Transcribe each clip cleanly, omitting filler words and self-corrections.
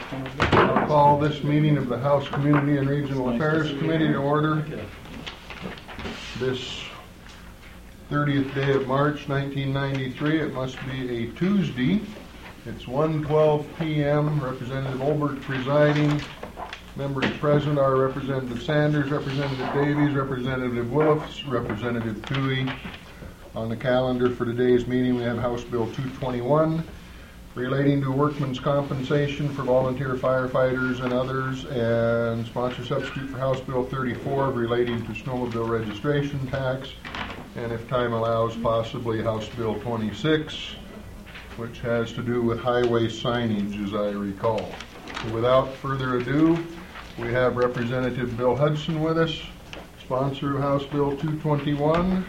I'll call this meeting of the House Community and Regional Affairs Committee to order this 30th day of March 1993. It must be a Tuesday. It's 1:12 p.m. Representative Olbert presiding. Members present are Representative Sanders, Representative Davies, Representative Willis, Representative Toohey. On the calendar for today's meeting we have House Bill 221 relating to workmen's compensation for volunteer firefighters and others, and sponsor substitute for House Bill 34 relating to snowmobile registration tax, and if time allows possibly House Bill 26, which has to do with highway signage, as I recall. So without further ado, we have Representative Bill Hudson with us, sponsor of House Bill 221.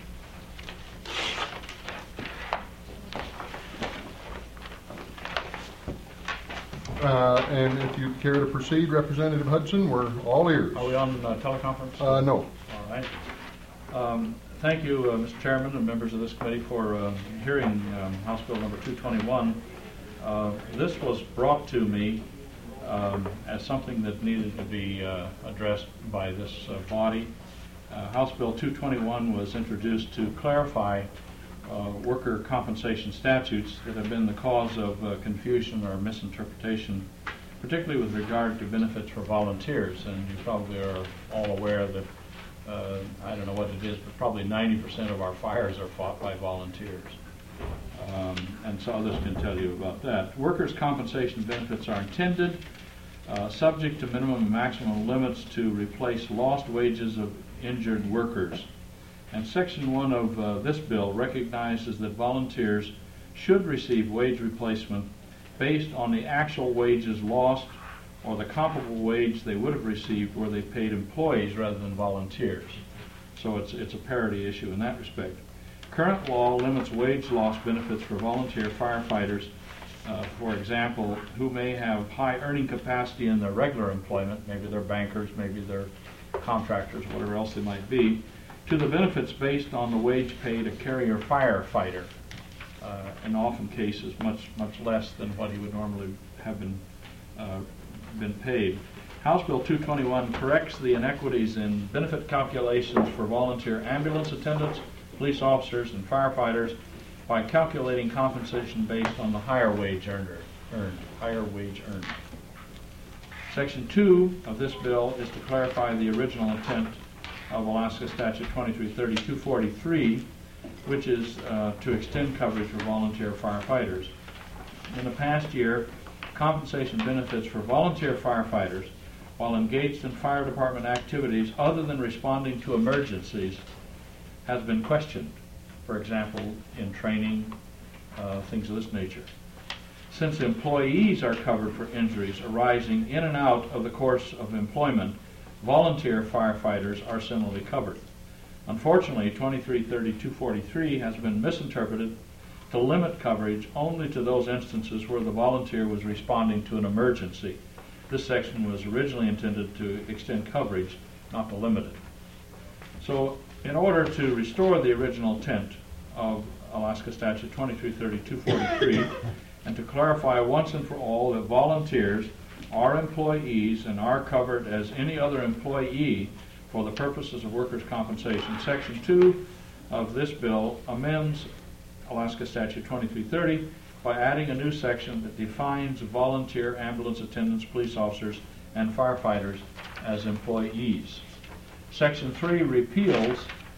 And if you care to proceed, Representative Hudson, we're all ears. Are we on teleconference? No. All right. Thank you, Mr. Chairman and members of this committee, for hearing House Bill number 221. This was brought to me as something that needed to be addressed by this body. House Bill 221 was introduced to clarify worker compensation statutes that have been the cause of confusion or misinterpretation, particularly with regard to benefits for volunteers. And you probably are all aware that, I don't know what it is, but probably 90% of our fires are fought by volunteers. And so others can tell you about that. Workers' compensation benefits are intended, subject to minimum and maximum limits, to replace lost wages of injured workers. And Section 1 of this bill recognizes that volunteers should receive wage replacement based on the actual wages lost or the comparable wage they would have received were they paid employees rather than volunteers. So it's a parity issue in that respect. Current law limits wage loss benefits for volunteer firefighters, for example, who may have high earning capacity in their regular employment, maybe they're bankers, maybe they're contractors, whatever else they might be, to the benefits based on the wage paid a carrier firefighter, in often cases much less than what he would normally have been paid. House Bill 221 corrects the inequities in benefit calculations for volunteer ambulance attendants, police officers, and firefighters by calculating compensation based on the higher wage earned. Section 2 of this bill is to clarify the original intent of Alaska Statute 2330-243, which is to extend coverage for volunteer firefighters. In the past year, compensation benefits for volunteer firefighters while engaged in fire department activities other than responding to emergencies has been questioned, for example, in training, things of this nature. Since employees are covered for injuries arising in and out of the course of employment, volunteer firefighters are similarly covered. Unfortunately, 2330-243 has been misinterpreted to limit coverage only to those instances where the volunteer was responding to an emergency. This section was originally intended to extend coverage, not to limit it. So, in order to restore the original intent of Alaska Statute 2330-243 and to clarify once and for all that volunteers are employees and are covered as any other employee for the purposes of workers' compensation, Section 2 of this bill amends Alaska Statute 2330 by adding a new section that defines volunteer ambulance attendants, police officers, and firefighters as employees. Section 3 repeals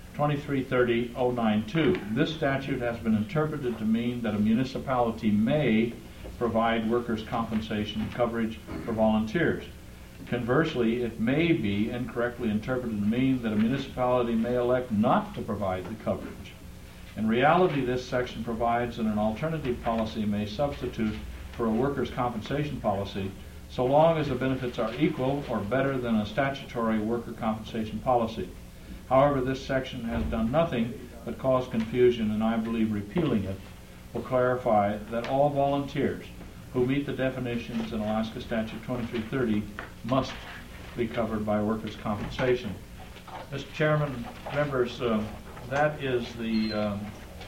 2330-092. This statute has been interpreted to mean that a municipality may provide workers' compensation coverage for volunteers. Conversely, it may be incorrectly interpreted to mean that a municipality may elect not to provide the coverage. In reality, this section provides that an alternative policy may substitute for a workers' compensation policy so long as the benefits are equal or better than a statutory worker compensation policy. However, this section has done nothing but cause confusion, and I believe repealing it will clarify that all volunteers who meet the definitions in Alaska Statute 2330 must be covered by workers' compensation. Mr. Chairman, members, that is the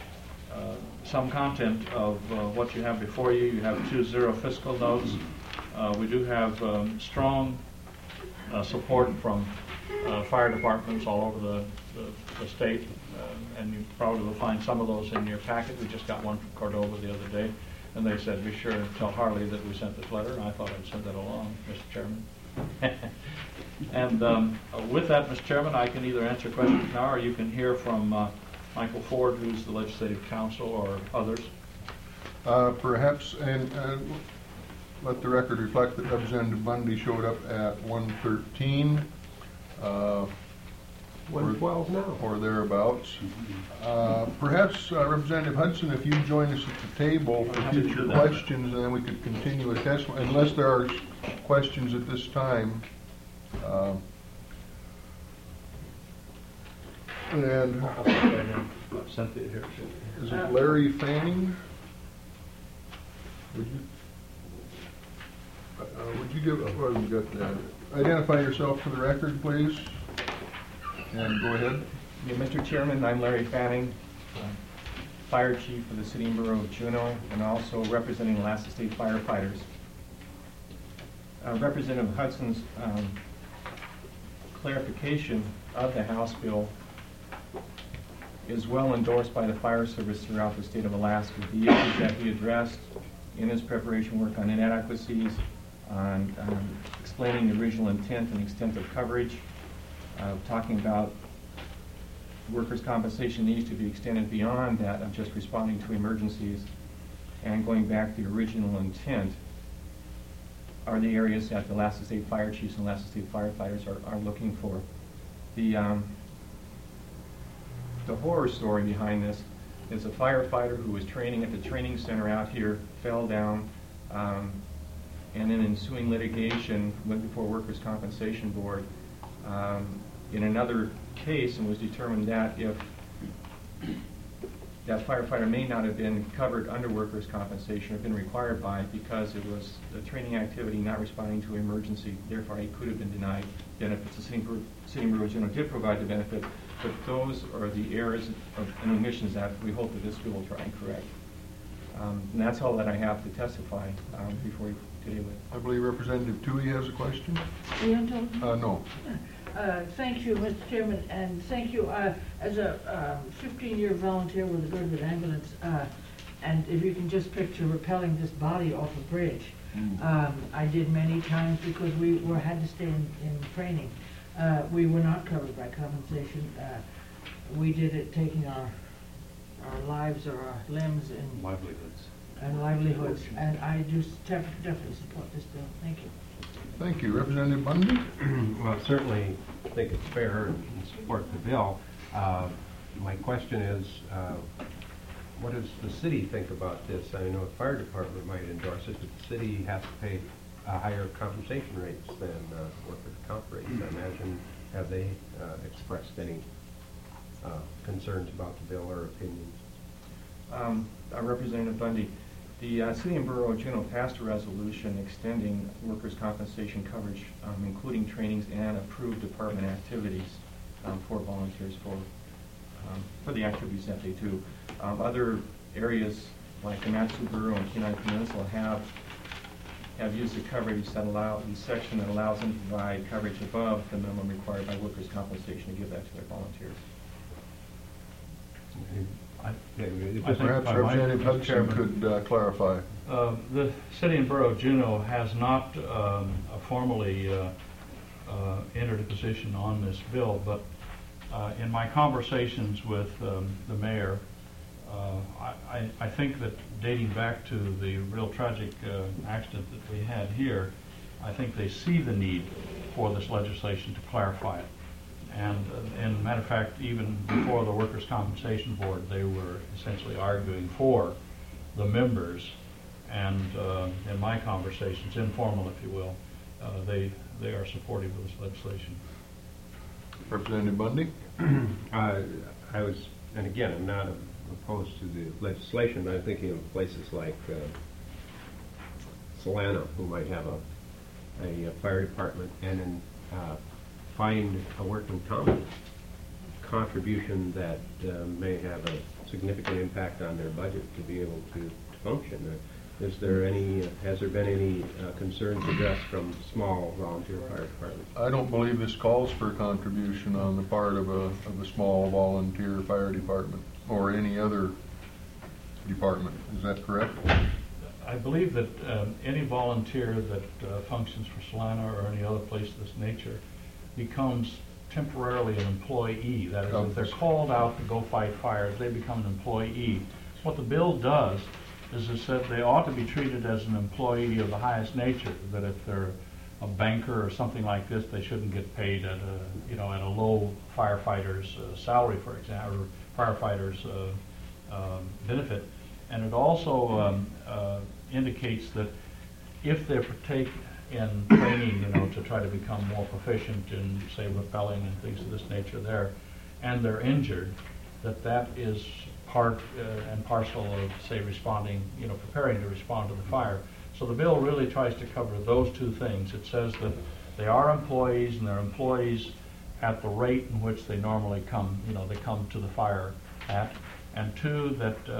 some content of what you have before you. You have 2 zero fiscal notes We do have strong support from fire departments all over the state, and you probably will find some of those in your packet. We just got one from Cordova the other day, and they said, be sure to tell Harley that we sent this letter, and I thought I'd send that along, Mr. Chairman. And with that, Mr. Chairman, I can either answer questions now, or you can hear from Michael Ford, who's the Legislative Counsel, or others. Perhaps, and let the record reflect that Representative Bundy showed up at 1:13. 1:12 now. Or thereabouts. Perhaps, Representative Hudson, if you join us at the table for future questions, and then we could continue with testimony, unless there are questions at this time. And Cynthia here. is it Larry Fanning? Would you give, oh, you got that. Identify yourself for the record, please. And go ahead. Yeah, Mr. Chairman, I'm Larry Fanning, Fire Chief for the City and Borough of Juneau, and also representing Alaska State firefighters. Representative Hudson's clarification of the House bill is well endorsed by the fire service throughout the state of Alaska. The issues that he addressed in his preparation work on inadequacies, on explaining the original intent and extent of coverage, talking about workers' compensation needs to be extended beyond that of just responding to emergencies, and going back to the original intent are the areas that the Alaska State Fire Chiefs and Alaska State firefighters are looking for. The horror story behind this is a firefighter who was training at the training center out here, fell down, and in ensuing litigation went before Workers' Compensation Board in another case, and was determined that if that firefighter may not have been covered under workers' compensation or been required by it because it was a training activity not responding to emergency. Therefore, he could have been denied benefits. The City and Borough of Juneau did provide the benefit, but those are the errors and omissions that we hope that this bill will try and correct. And that's all that I have to testify before you today with. I believe Representative Toohey has a question. No. Thank you, Mr. Chairman, and thank you. As a 15-year volunteer with the Goodwood Ambulance, and if you can just picture rappelling this body off a bridge, I did many times because we had to stay in training. We were not covered by compensation. We did it taking our lives or our limbs and livelihoods, and I do definitely support this bill. Thank you. Thank you. Representative Bundy? Well, certainly I think it's fair and support the bill. My question is, what does the city think about this? I know the fire department might endorse it, but the city has to pay higher compensation rates than workers' comp rates. I imagine, have they expressed any concerns about the bill or opinions? Representative Bundy, the City and Borough of Juneau passed a resolution extending workers' compensation coverage, including trainings and approved department activities for volunteers for the activities that they do. Other areas like the Mat-Su Borough and Kenai Peninsula have used the coverage that the section that allows them to provide coverage above the minimum required by workers' compensation to give that to their volunteers. Perhaps Representative Hudson could clarify. The City and Borough of Juneau has not formally entered a position on this bill, but in my conversations with the mayor, I think that dating back to the real tragic accident that we had here, I think they see the need for this legislation to clarify it. And matter of fact, even before the Workers' Compensation Board, they were essentially arguing for the members. And in my conversations, informal if you will, they are supportive of this legislation. Representative Bundy? I was, and again, I'm not opposed to the legislation, but I'm thinking of places like Solano, who might have a fire department, and then find a working common contribution that may have a significant impact on their budget to be able to function. Is there any, has there been any concerns addressed from small volunteer fire departments? I don't believe this calls for a contribution on the part of a small volunteer fire department or any other department. Is that correct? I believe that any volunteer that functions for Salina or any other place of this nature becomes temporarily an employee. That is, if they're called out to go fight fires, they become an employee. What the bill does is it said they ought to be treated as an employee of the highest nature, that if they're a banker or something like this, they shouldn't get paid at a low firefighter's salary, for example, or firefighter's benefit. And it also indicates that if they partake in training, to try to become more proficient in, say, rappelling and things of this nature there, and they're injured, that is part and parcel of, say, responding, preparing to respond to the fire. So the bill really tries to cover those two things. It says that they are employees, and they're employees at the rate in which they normally come, they come to the fire at. And two,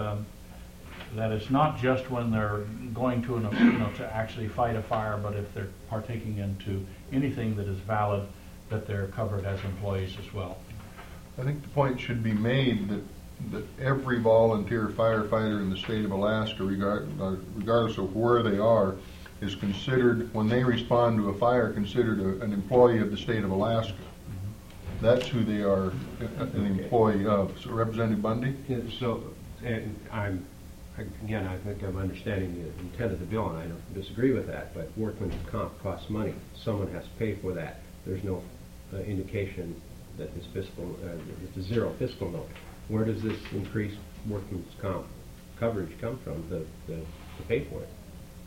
that it's not just when they're going to, to actually fight a fire, but if they're partaking into anything that is valid, that they're covered as employees as well. I think the point should be made that every volunteer firefighter in the state of Alaska, regardless of where they are, is considered, when they respond to a fire, considered an employee of the state of Alaska. That's who they are an employee of. So Representative Bundy? Yeah, so, and I think I'm understanding the intent of the bill, and I don't disagree with that, but workman's comp costs money. Someone has to pay for that. There's no indication that this fiscal, it's a zero fiscal note. Where does this increased workman's comp coverage come from to pay for it?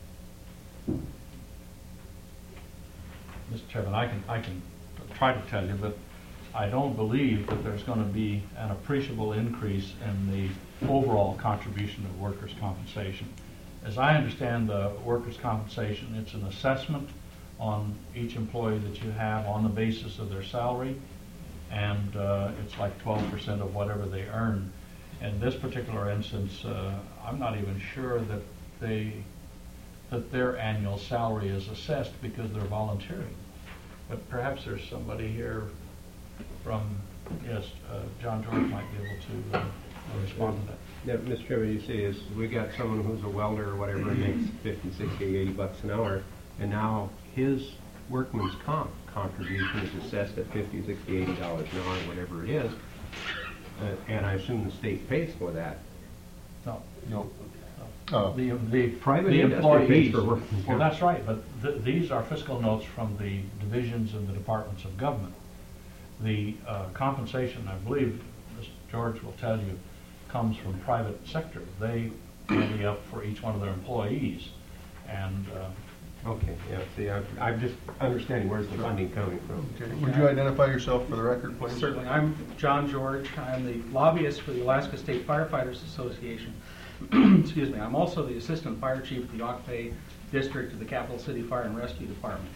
Mr. Chairman, I can try to tell you, but I don't believe that there's going to be an appreciable increase in the overall contribution of workers' compensation. As I understand the workers' compensation, it's an assessment on each employee that you have on the basis of their salary, and it's like 12% of whatever they earn. In this particular instance, I'm not even sure that their annual salary is assessed because they're volunteering. But perhaps there's somebody here from, yes, John George might be able to respond to that. Now, Mr. Chairman, you see, we got someone who's a welder or whatever and makes 50, 60, 80 bucks an hour, and now his workman's comp contribution is assessed at $50, $60, $80 an hour, whatever it is, and I assume the state pays for that. No. No. The Private the industry pays employees, for workman's well, comp. that's right, but these are fiscal notes from the divisions and the departments of government. The compensation, I believe, Mr. George will tell you, comes from private sector. They pay up for each one of their employees, and Okay, yeah, see, I'm just understanding where's the funding coming from. Okay. Would you identify yourself for the record, please? Certainly. I'm John George. I'm the lobbyist for the Alaska State Firefighters Association. Excuse me. I'm also the assistant fire chief of the Yawkpay District of the Capital City Fire and Rescue Department.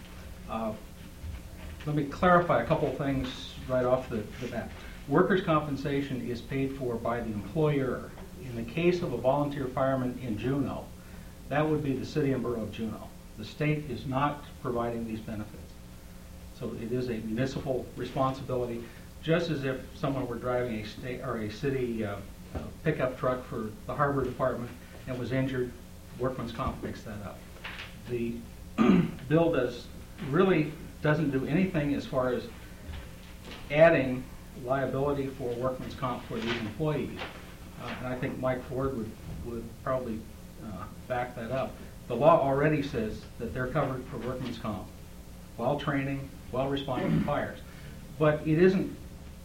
Let me clarify a couple things right off the bat. Workers' compensation is paid for by the employer. In the case of a volunteer fireman in Juneau, that would be the city and borough of Juneau. The state is not providing these benefits. So it is a municipal responsibility, just as if someone were driving a state or a city pickup truck for the harbor department and was injured, workman's comp picks that up. The bill doesn't do anything as far as adding liability for workman's comp for these employees. And I think Mike Ford would probably back that up. The law already says that they're covered for workman's comp while training, while responding to fires. But it isn't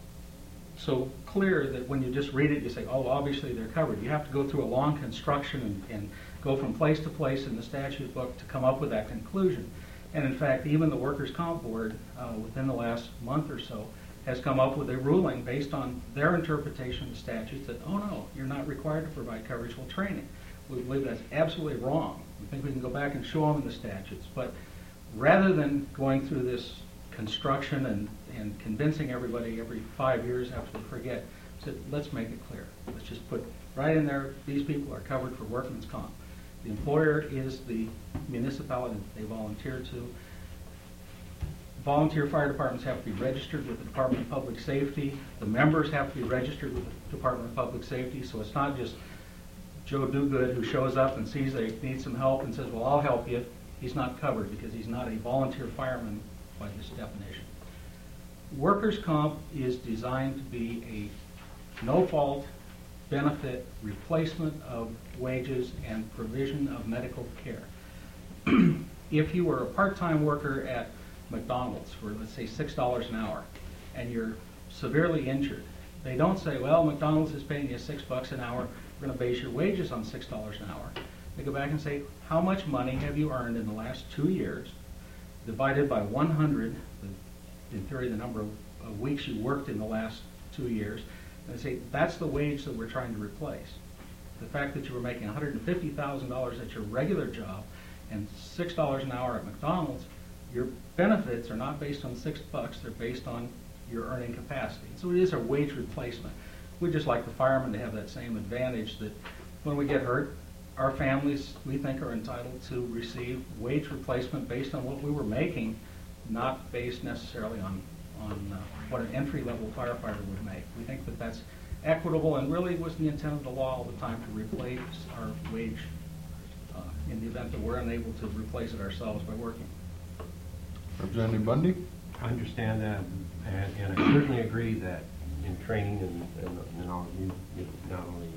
so clear that when you just read it, you say, oh, obviously they're covered. You have to go through a long construction and go from place to place in the statute book to come up with that conclusion. And in fact, even the Workers' Comp Board, within the last month or so, has come up with a ruling based on their interpretation of the statutes that, oh no, you're not required to provide coverage while training. We believe that's absolutely wrong. We think we can go back and show them in the statutes. But rather than going through this construction and convincing everybody every 5 years after they forget, said, let's make it clear. Let's just put right in there, these people are covered for workman's comp. The employer is the municipality that they volunteer to. Volunteer fire departments have to be registered with the Department of Public Safety. The members have to be registered with the Department of Public Safety, so it's not just Joe Dogood who shows up and sees they need some help and says, well, I'll help you. He's not covered because he's not a volunteer fireman by this definition. Workers' comp is designed to be a no-fault benefit replacement of wages and provision of medical care. If you were a part-time worker at McDonald's for, let's say, $6 an hour, and you're severely injured, they don't say, well, McDonald's is paying you $6 an hour, we're going to base your wages on $6 an hour. They go back and say, how much money have you earned in the last 2 years, divided by 100, in theory the number of weeks you worked in the last 2 years, and they say, that's the wage that we're trying to replace. The fact that you were making $150,000 at your regular job and $6 an hour at McDonald's, your benefits are not based on $6, they're based on your earning capacity. So it is a wage replacement. We'd just like the firemen to have that same advantage that when we get hurt, our families, we think, are entitled to receive wage replacement based on what we were making, not based necessarily on what an entry-level firefighter would make. We think that that's equitable and really was the intent of the law all the time, to replace our wage in the event that we're unable to replace it ourselves by working. Representative Bundy? I understand that, and I certainly agree that in training and all, you not only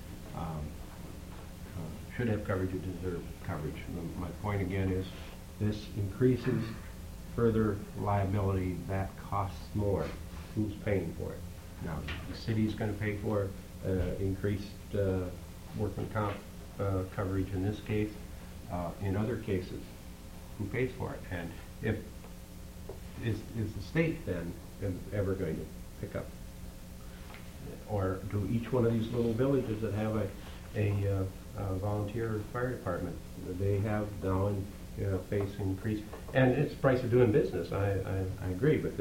should have coverage, you deserve coverage. My point again is this increases further liability that costs more. Who's paying for it? Now, the city's going to pay for increased workman comp coverage in this case. In other cases, who pays for it? And if is the state then ever going to pick up? Or do each one of these little villages that have a volunteer fire department, they have now face increase, and it's the price of doing business. I agree, but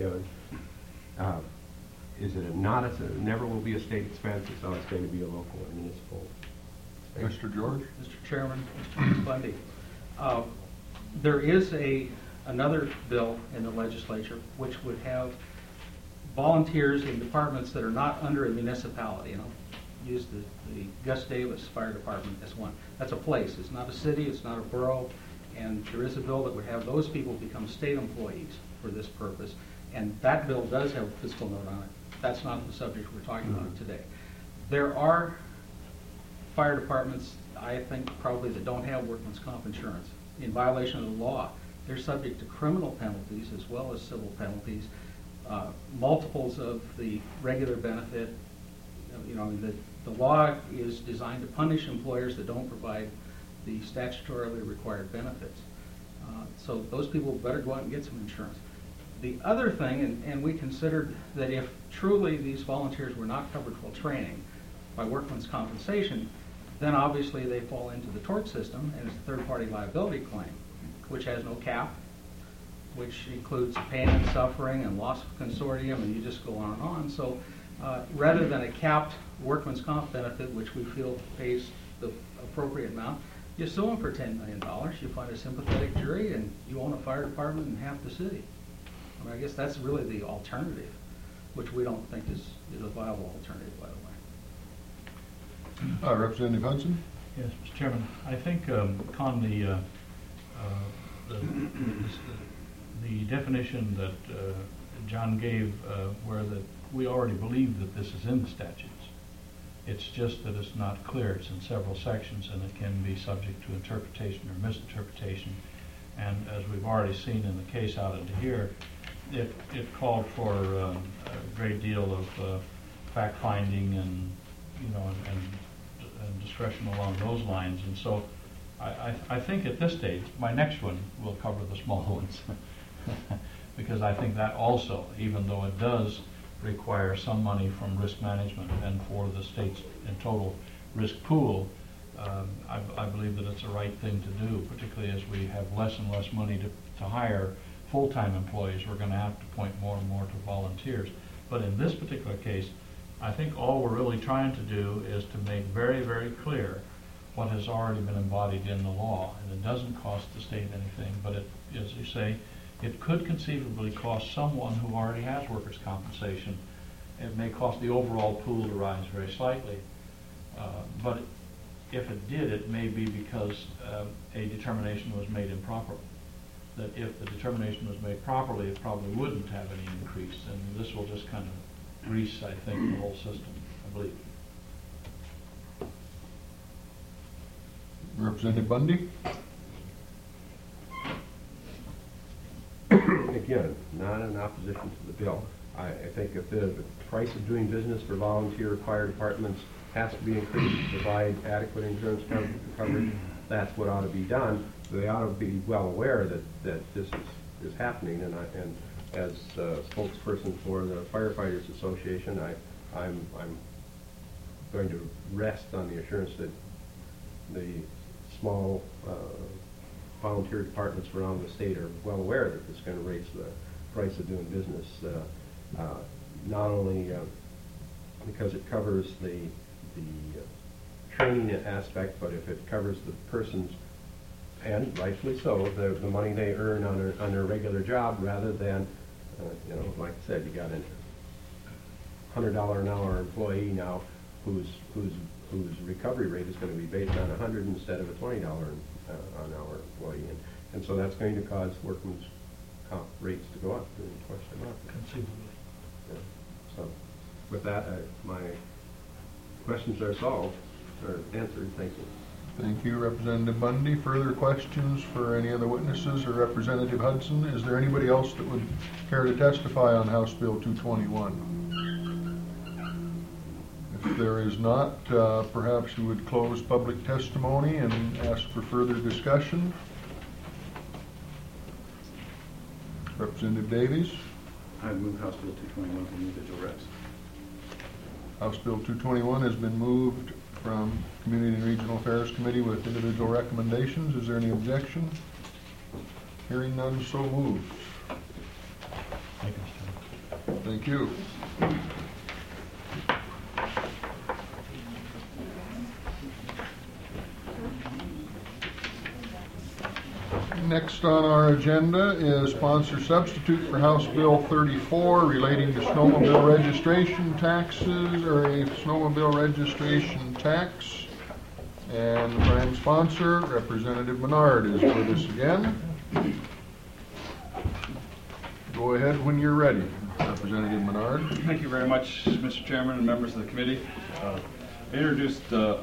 is it not? It never will be a state expense. It's always going to be a local or municipal. Mr. George? Mr. Chairman, Mr. Bundy, there is another bill in the legislature which would have volunteers in departments that are not under a municipality. Use the Gus Davis Fire Department as one. That's a place. It's not a city. It's not a borough. And there is a bill that would have those people become state employees for this purpose. And that bill does have a fiscal note on it. That's not the subject we're talking about today. There are fire departments, I think, probably that don't have workman's comp insurance. In violation of the law, they're subject to criminal penalties as well as civil penalties, multiples of the regular benefit. The law is designed to punish employers that don't provide the statutorily required benefits. So those people better go out and get some insurance. The other thing, and we considered that if truly these volunteers were not covered for training by workman's compensation, then obviously they fall into the tort system, and it's a third-party liability claim, which has no cap, which includes pain and suffering and loss of consortium, and you just go on and on. So rather than a capped workman's comp benefit, which we feel pays the appropriate amount, you sue them for $10 million, you find a sympathetic jury, and you own a fire department in half the city. I guess that's really the alternative, which we don't think is a viable alternative, by the way. Representative Hudson? Yes, Mr. Chairman. I think, Con, the definition that John gave, where that we already believe that this is in the statutes. It's just that it's not clear. It's in several sections, and it can be subject to interpretation or misinterpretation. And as we've already seen in the case out into here, it called for a great deal of fact-finding and discretion along those lines. And so I think at this stage, my next one will cover the small ones. Because I think that also, even though it does require some money from risk management and for the state's in total risk pool, I believe that it's the right thing to do, particularly as we have less and less money to hire full-time employees. We're going to have to point more and more to volunteers. But in this particular case, I think all we're really trying to do is to make very, very clear what has already been embodied in the law, and it doesn't cost the state anything, but it, as you say, it could conceivably cost someone who already has workers' compensation. It may cost the overall pool to rise very slightly, but if it did, it may be because a determination was made improperly. That if the determination was made properly, it probably wouldn't have any increase, and this will just kind of grease, I think, the whole system, I believe. Representative Bundy? Again, not in opposition to the bill. I think if the price of doing business for volunteer fire departments has to be increased to provide adequate insurance coverage, that's what ought to be done. They ought to be well aware that this is happening, and as spokesperson for the Firefighters Association, I'm going to rest on the assurance that the small volunteer departments around the state are well aware that it's going to raise the price of doing business, not only because it covers the training aspect, but if it covers the person's, and rightfully so, the money they earn on their regular job, rather than, like I said, you got a $100 an hour employee now whose recovery rate is going to be based on 100 instead of a $20 an hour employee, and so that's going to cause workman's comp rates to go up. There's no question about that. Conceivably. Yeah. So, with that, my questions are solved or answered. Thank you. Thank you, Representative Bundy. Further questions for any of the witnesses or Representative Hudson? Is there anybody else that would care to testify on House Bill 221? If there is not, perhaps you would close public testimony and ask for further discussion. Representative Davies? I move House Bill 221 from individual reps. House Bill 221 has been moved from Community and Regional Affairs Committee with individual recommendations. Is there any objection? Hearing none, so moved. Thank you, Mr. Thank you. Next on our agenda is sponsor substitute for House Bill 34 relating to snowmobile registration taxes, or a snowmobile registration tax. And the prime sponsor, Representative Menard, is with us again. Go ahead when you're ready, Representative Menard. Thank you very much, Mr. Chairman and members of the committee. I introduced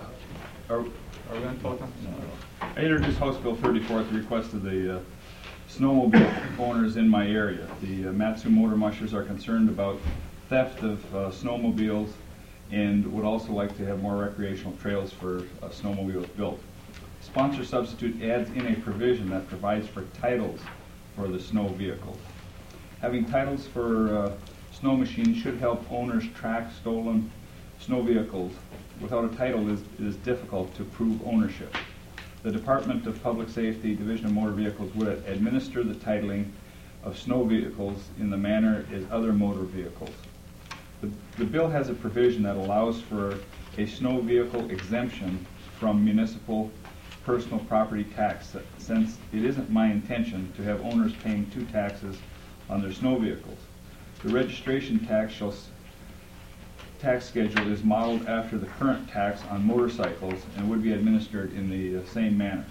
I introduced House Bill 34 at the request of the snowmobile owners in my area. The Matsu Motor Mushers are concerned about theft of snowmobiles and would also like to have more recreational trails for snowmobiles built. Sponsor substitute adds in a provision that provides for titles for the snow vehicles. Having titles for snow machines should help owners track stolen snow vehicles. Without a title, it is difficult to prove ownership. The Department of Public Safety, Division of Motor Vehicles, would administer the titling of snow vehicles in the manner as other motor vehicles. The bill has a provision that allows for a snow vehicle exemption from municipal personal property tax, since it isn't my intention to have owners paying two taxes on their snow vehicles. The registration tax schedule is modeled after the current tax on motorcycles and would be administered in the same manner.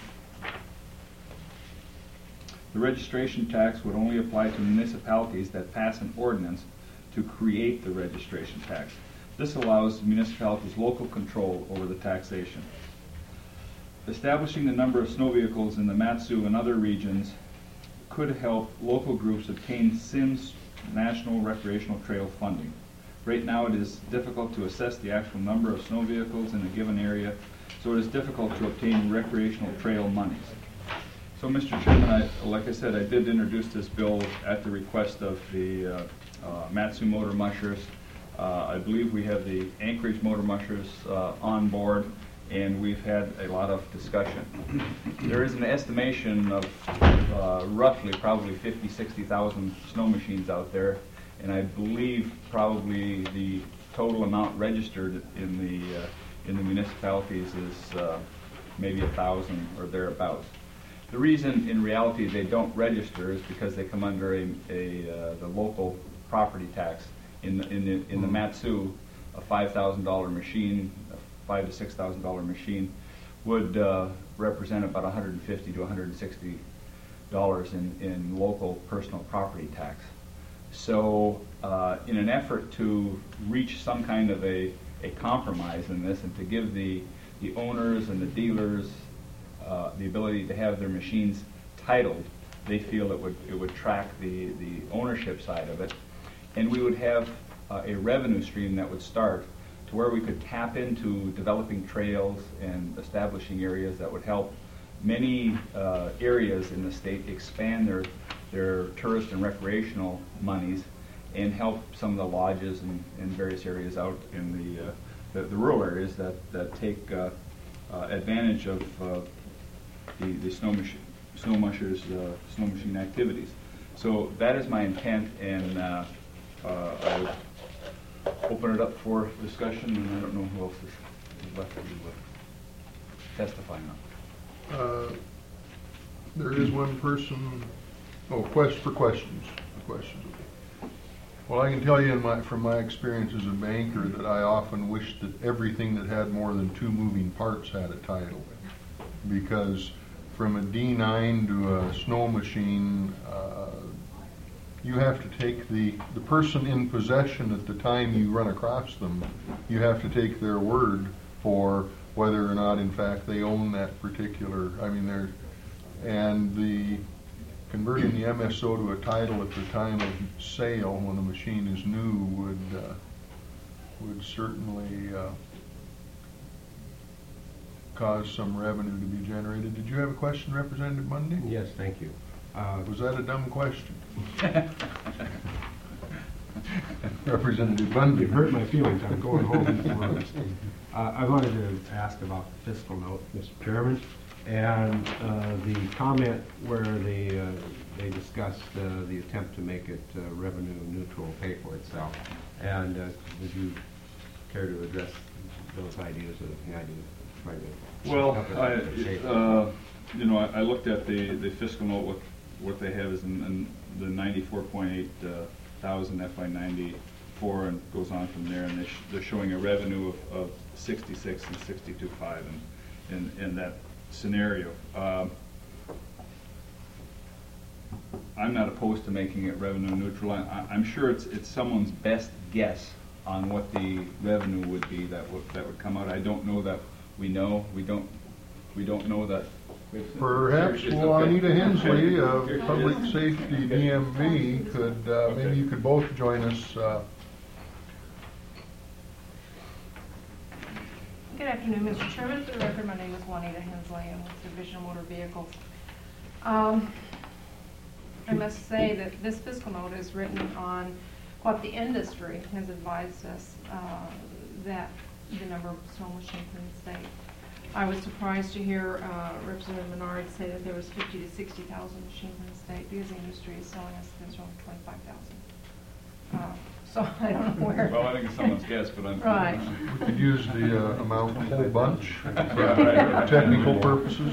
The registration tax would only apply to municipalities that pass an ordinance to create the registration tax. This allows municipalities local control over the taxation. Establishing the number of snow vehicles in the Matsu and other regions could help local groups obtain SIMS National Recreational Trail funding. Right now it is difficult to assess the actual number of snow vehicles in a given area, so it is difficult to obtain recreational trail monies. So, Mr. Chairman, like I said, I did introduce this bill at the request of the Matsu Motor Mushers. I believe we have the Anchorage Motor Mushers on board, and we've had a lot of discussion. There is an estimation of roughly probably 50,000, 60,000 snow machines out there, and I believe probably the total amount registered in the in the municipalities is maybe 1,000 or thereabouts. The reason, in reality, they don't register is because they come under the local property tax. In the Matsu, a $5,000 machine, a $5,000 to $6,000 machine, would represent about $150 to $160 in local personal property tax. So, in an effort to reach some kind of a compromise in this, and to give the owners and the dealers the ability to have their machines titled, they feel it would track the ownership side of it, and we would have a revenue stream that would start to where we could tap into developing trails and establishing areas that would help many areas in the state expand their tourist and recreational monies, and help some of the lodges and various areas out in the rural areas that take advantage of the snow mushers' snow machine activities. So that is my intent, and I would open it up for discussion, and I don't know who else is left to testify now. There is one person. Oh, questions. Well, I can tell you from my experience as a banker that I often wish that everything that had more than 2 moving parts had a title, because from a D9 to a snow machine, you have to take the person in possession at the time you run across them, you have to take their word for whether or not in fact they own that particular, and the converting the MSO to a title at the time of sale when the machine is new would certainly cause some revenue to be generated. Did you have a question, Representative Bundy? Yes, thank you. Was that a dumb question? Representative Bundy. You've hurt my feelings. I'm going home. I wanted to ask about the fiscal note, Mr. Chairman, and the comment where they discussed the attempt to make it revenue neutral, pay for itself. And would you care to address those ideas of the idea of trying to? Well, I looked at the fiscal note. What they have is in the 94.8 thousand FY94, and goes on from there, and they're showing a revenue of 66 and 62.5 in that scenario. I'm not opposed to making it revenue neutral. I'm sure it's someone's best guess on what the revenue would be that would come out. I don't know that we know. We don't know that. Perhaps Juanita Hensley of Public Safety DMV could, maybe you could both join us. Good afternoon, Mr. Chairman. For the record, my name is Juanita Hensley. I'm with Division of Motor Vehicles. I must say that this fiscal note is written on what the industry has advised us, that the number of snow machines in the state. I was surprised to hear Representative Menard say that there was 50,000 to 60,000 machines in the state, because the industry is selling us this only 25,000. So I don't know where. Well, I think it's someone's guess, but I'm right. We could use the amount of the whole bunch for technical purposes.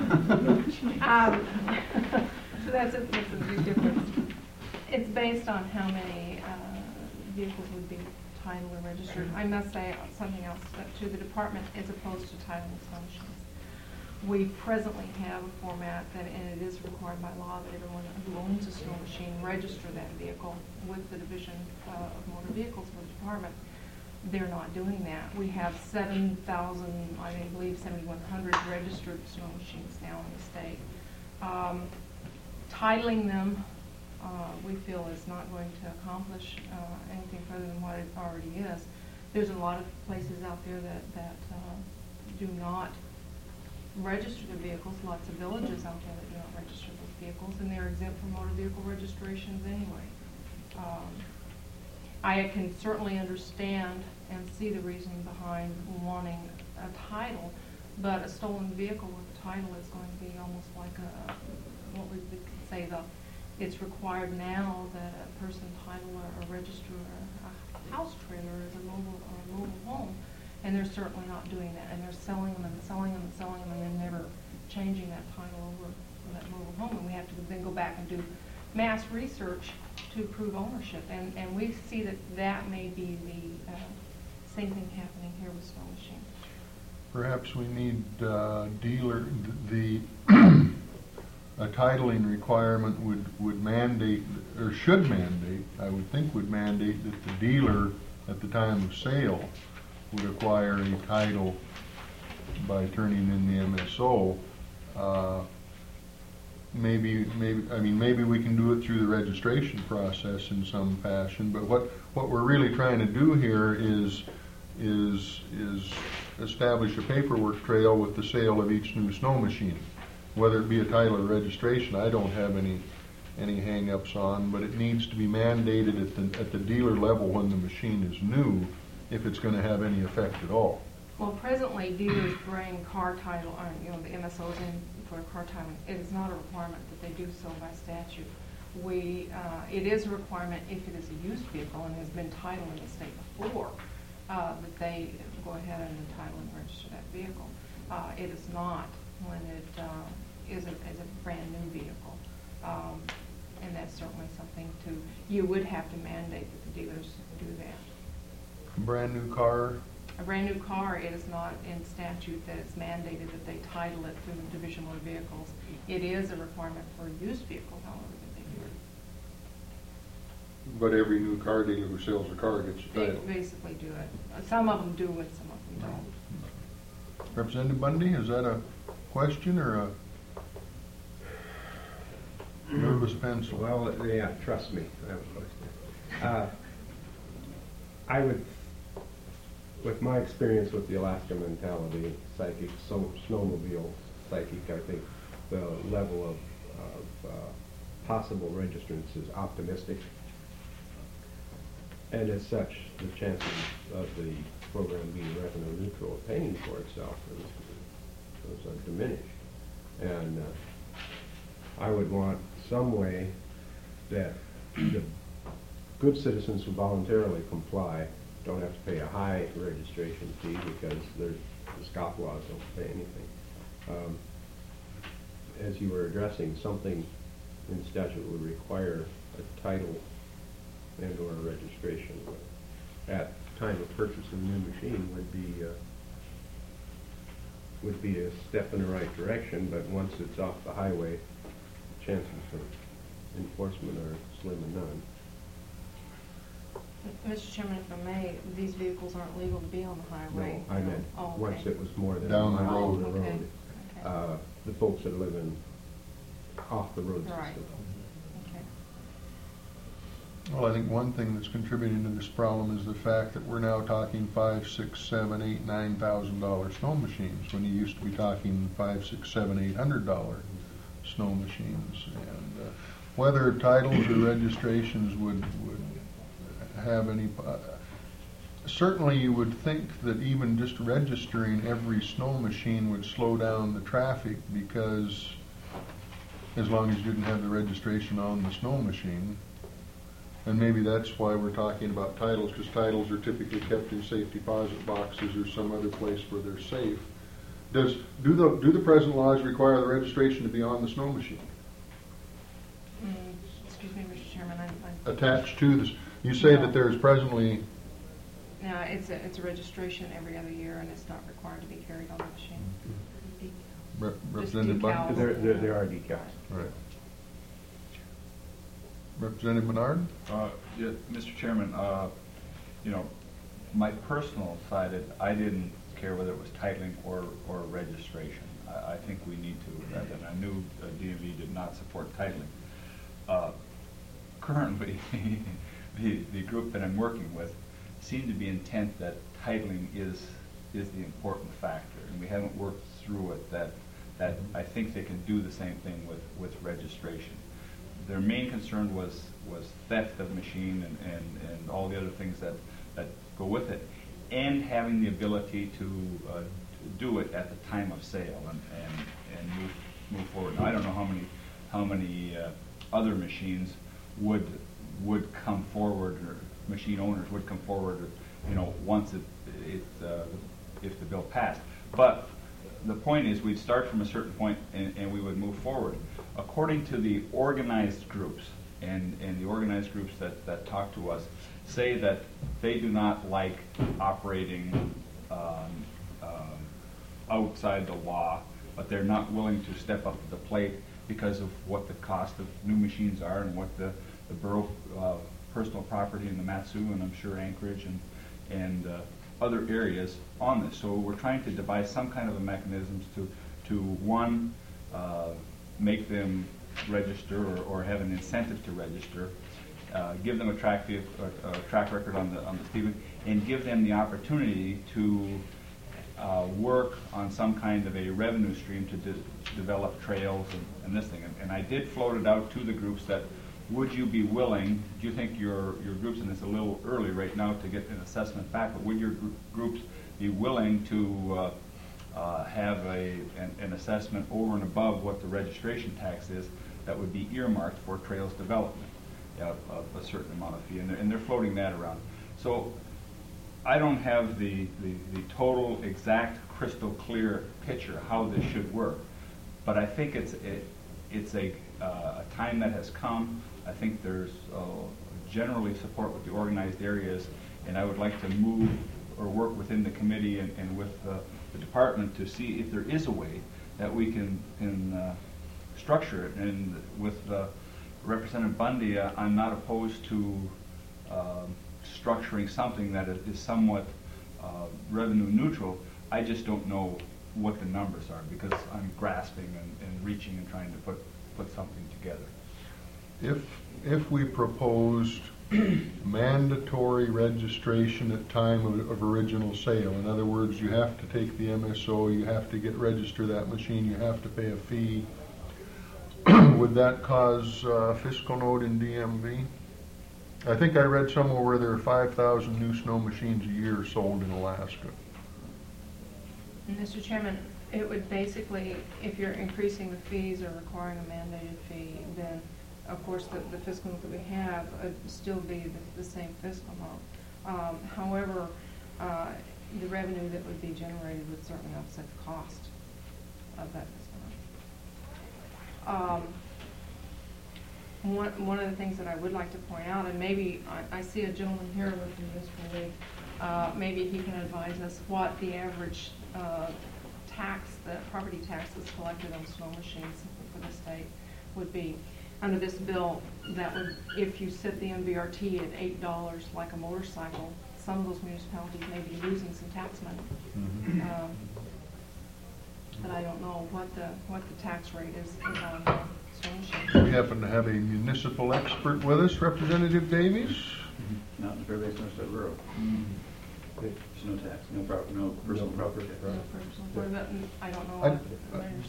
So that's a big difference. It's based on how many vehicles would be titled or registered. I must say something else to the department is opposed to titling snow machines. We presently have a format that, and it is required by law, that everyone who owns a snow machine register that vehicle with the Division of Motor Vehicles for the department. They're not doing that. We have 7,000, I believe 7,100 registered snow machines now in the state. Titling them, we feel is not going to accomplish anything further than what it already is. There's a lot of places out there that do not register their vehicles, lots of villages out there that do not register those vehicles, and they're exempt from motor vehicle registrations anyway. I can certainly understand and see the reasoning behind wanting a title, but a stolen vehicle with a title is going to be almost like what we would say it's required now that a person title or register a house trailer as a mobile home And they're certainly not doing that, and they're selling them and selling them and selling them, and then never changing that title over for that mobile home. And we have to then go back and do mass research to prove ownership. And we see that that may be the same thing happening here with snow machines. Perhaps we need a titling requirement would mandate, or should mandate, I would think would mandate that the dealer at the time of sale would acquire a title by turning in the MSO. Maybe we can do it through the registration process in some fashion, but what we're really trying to do here is establish a paperwork trail with the sale of each new snow machine. Whether it be a title or registration, I don't have any hang-ups on, but it needs to be mandated at the dealer level when the machine is new, if it's going to have any effect at all. Well, presently, dealers bring car title, the MSOs in for car titling. It is not a requirement that they do so by statute. It is a requirement if it is a used vehicle and has been titled in the state before, that they go ahead and title and register that vehicle. It is not when it is a brand new vehicle. And that's certainly something you would have to mandate that the dealers do that. Brand new car? A brand new car, it is not in statute that it's mandated that they title it through the Division of Motor Vehicles. It is a requirement for a used vehicle, however, that they do it. But every new car dealer who sells a car gets a They title. basically do it. Some of them do and some of them don't. Representative Bundy, is that a question or a nervous pencil? Well, yeah, trust me. I would, with my experience with the Alaska mentality, psychic, snowmobile psychic, I think the level of possible registrants is optimistic. And as such, the chances of the program being revenue neutral or paying for itself is diminished. And I would want some way that the good citizens who voluntarily comply don't have to pay a high registration fee because the scofflaws don't pay anything. As you were addressing, something in statute would require a title and or a registration at time of purchase of a new machine would be a step in the right direction, but once it's off the highway, chances of enforcement are slim and none. Mr. Chairman, if I may, these vehicles aren't legal to be on the highway. No, I meant once it was more than Down the a mile road. on the road. Okay. The folks that live in off the road Right. system. Okay. Well, I think one thing that's contributing to this problem is the fact that we're now talking $5,000, $6,000, $7,000, $8,000, $9,000 snow machines when you used to be talking $500, $600, $700, $800 snow machines. And whether titles or registrations would have any. Certainly, you would think that even just registering every snow machine would slow down the traffic, because as long as you didn't have the registration on the snow machine. And maybe that's why we're talking about titles, because titles are typically kept in safe deposit boxes or some other place where they're safe. Do the present laws require the registration to be on the snow machine? Excuse me, Mr. Chairman, Attached to this, you say that there is presently. no, it's a registration every other year, and it's not required to be carried on the machine. Representative decals. Bundy? There are decals. Right. Representative Menard? Yeah, Mr. Chairman, my personal side, I didn't care whether it was titling or registration. I think we need to, and I knew DMV did not support titling. Currently, the group that I'm working with seem to be intent that titling is the important factor, and we haven't worked through it that I think they can do the same thing with registration. Their main concern was theft of machine and all the other things that go with it, and having the ability to do it at the time of sale and move forward. Now, I don't know how many other machines would come forward, or machine owners would come forward once if the bill passed. But the point is, we'd start from a certain point and we would move forward. According to the organized groups, and the organized groups that talk to us, say that they do not like operating outside the law, but they're not willing to step up to the plate because of what the cost of new machines are and what the borough personal property in the Mat-Su, and I'm sure Anchorage and other areas on this. So we're trying to devise some kind of a mechanisms to one, make them register or have an incentive to register, give them a track record on the Stephen, and give them the opportunity to work on some kind of a revenue stream to develop trails and this thing. And I did float it out to the groups that, would you be willing, do you think your groups, and it's a little early right now to get an assessment back, but would your groups be willing to have an assessment over and above what the registration tax is that would be earmarked for trails development of a certain amount of fee, and they're floating that around. So I don't have the total exact crystal clear picture how this should work, but I think it's a time that has come. I think there's generally support with the organized areas, and I would like to move or work within the committee and with the department to see if there is a way that we can structure it. And with Representative Bundy, I'm not opposed to structuring something that is somewhat revenue neutral. I just don't know what the numbers are, because I'm grasping and reaching and trying to put something together. If we proposed mandatory registration at time of original sale, in other words, you have to take the MSO, you have to register that machine, you have to pay a fee, would that cause fiscal note in DMV? I think I read somewhere where there are 5,000 new snow machines a year sold in Alaska. Mr. Chairman, it would basically, if you're increasing the fees or requiring a mandated fee, then of course the fiscal note that we have would still be the same fiscal note. However, the revenue that would be generated would certainly offset the cost of that fiscal note. One of the things that I would like to point out, and maybe I see a gentleman here with the municipal league, maybe he can advise us what the average property taxes collected on snow machines for the state would be. Under this bill, that would, if you set the MVRT at $8 like a motorcycle, some of those municipalities may be losing some tax money. Mm-hmm. But I don't know what the tax rate is on snow machines. We happen to have a municipal expert with us, Representative Davies. Not in Fairbanks, not that rural. There's no tax, no personal property tax. No personal, but I don't know what there's.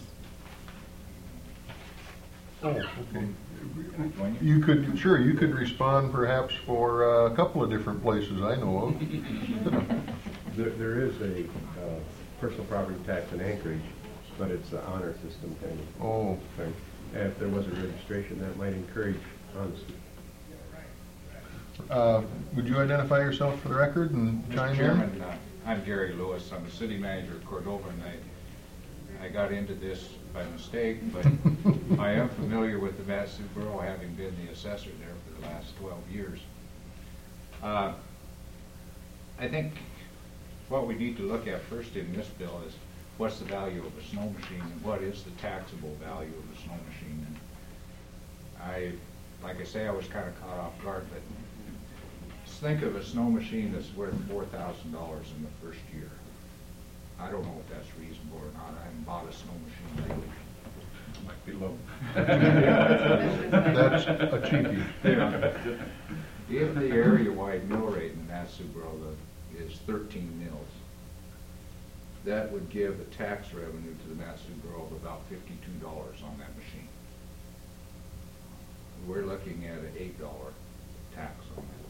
Oh, okay. You could respond perhaps for a couple of different places I know of. There is a personal property tax in Anchorage, but it's an honor system kind of thing. And if there was a registration, that might encourage honesty. Would you identify yourself for the record and chime in? Mr. Chairman, I'm Gary Lewis. I'm the city manager of Cordova, and I got into this by mistake, but I am familiar with the Mat-Su Borough, having been the assessor there for the last 12 years. I think what we need to look at first in this bill is what's the value of a snow machine and what is the taxable value of a snow machine. And like I say, I was kind of caught off guard, but just think of a snow machine that's worth $4,000 in the first year. I don't know if that's reasonable or not. I haven't bought a snow machine lately. It might be low. That's a cheapie. If the area-wide mill rate in Mat-Su Borough is 13 mills, that would give a tax revenue to the Mat-Su Borough of about $52 on that machine. We're looking at an $8 tax on that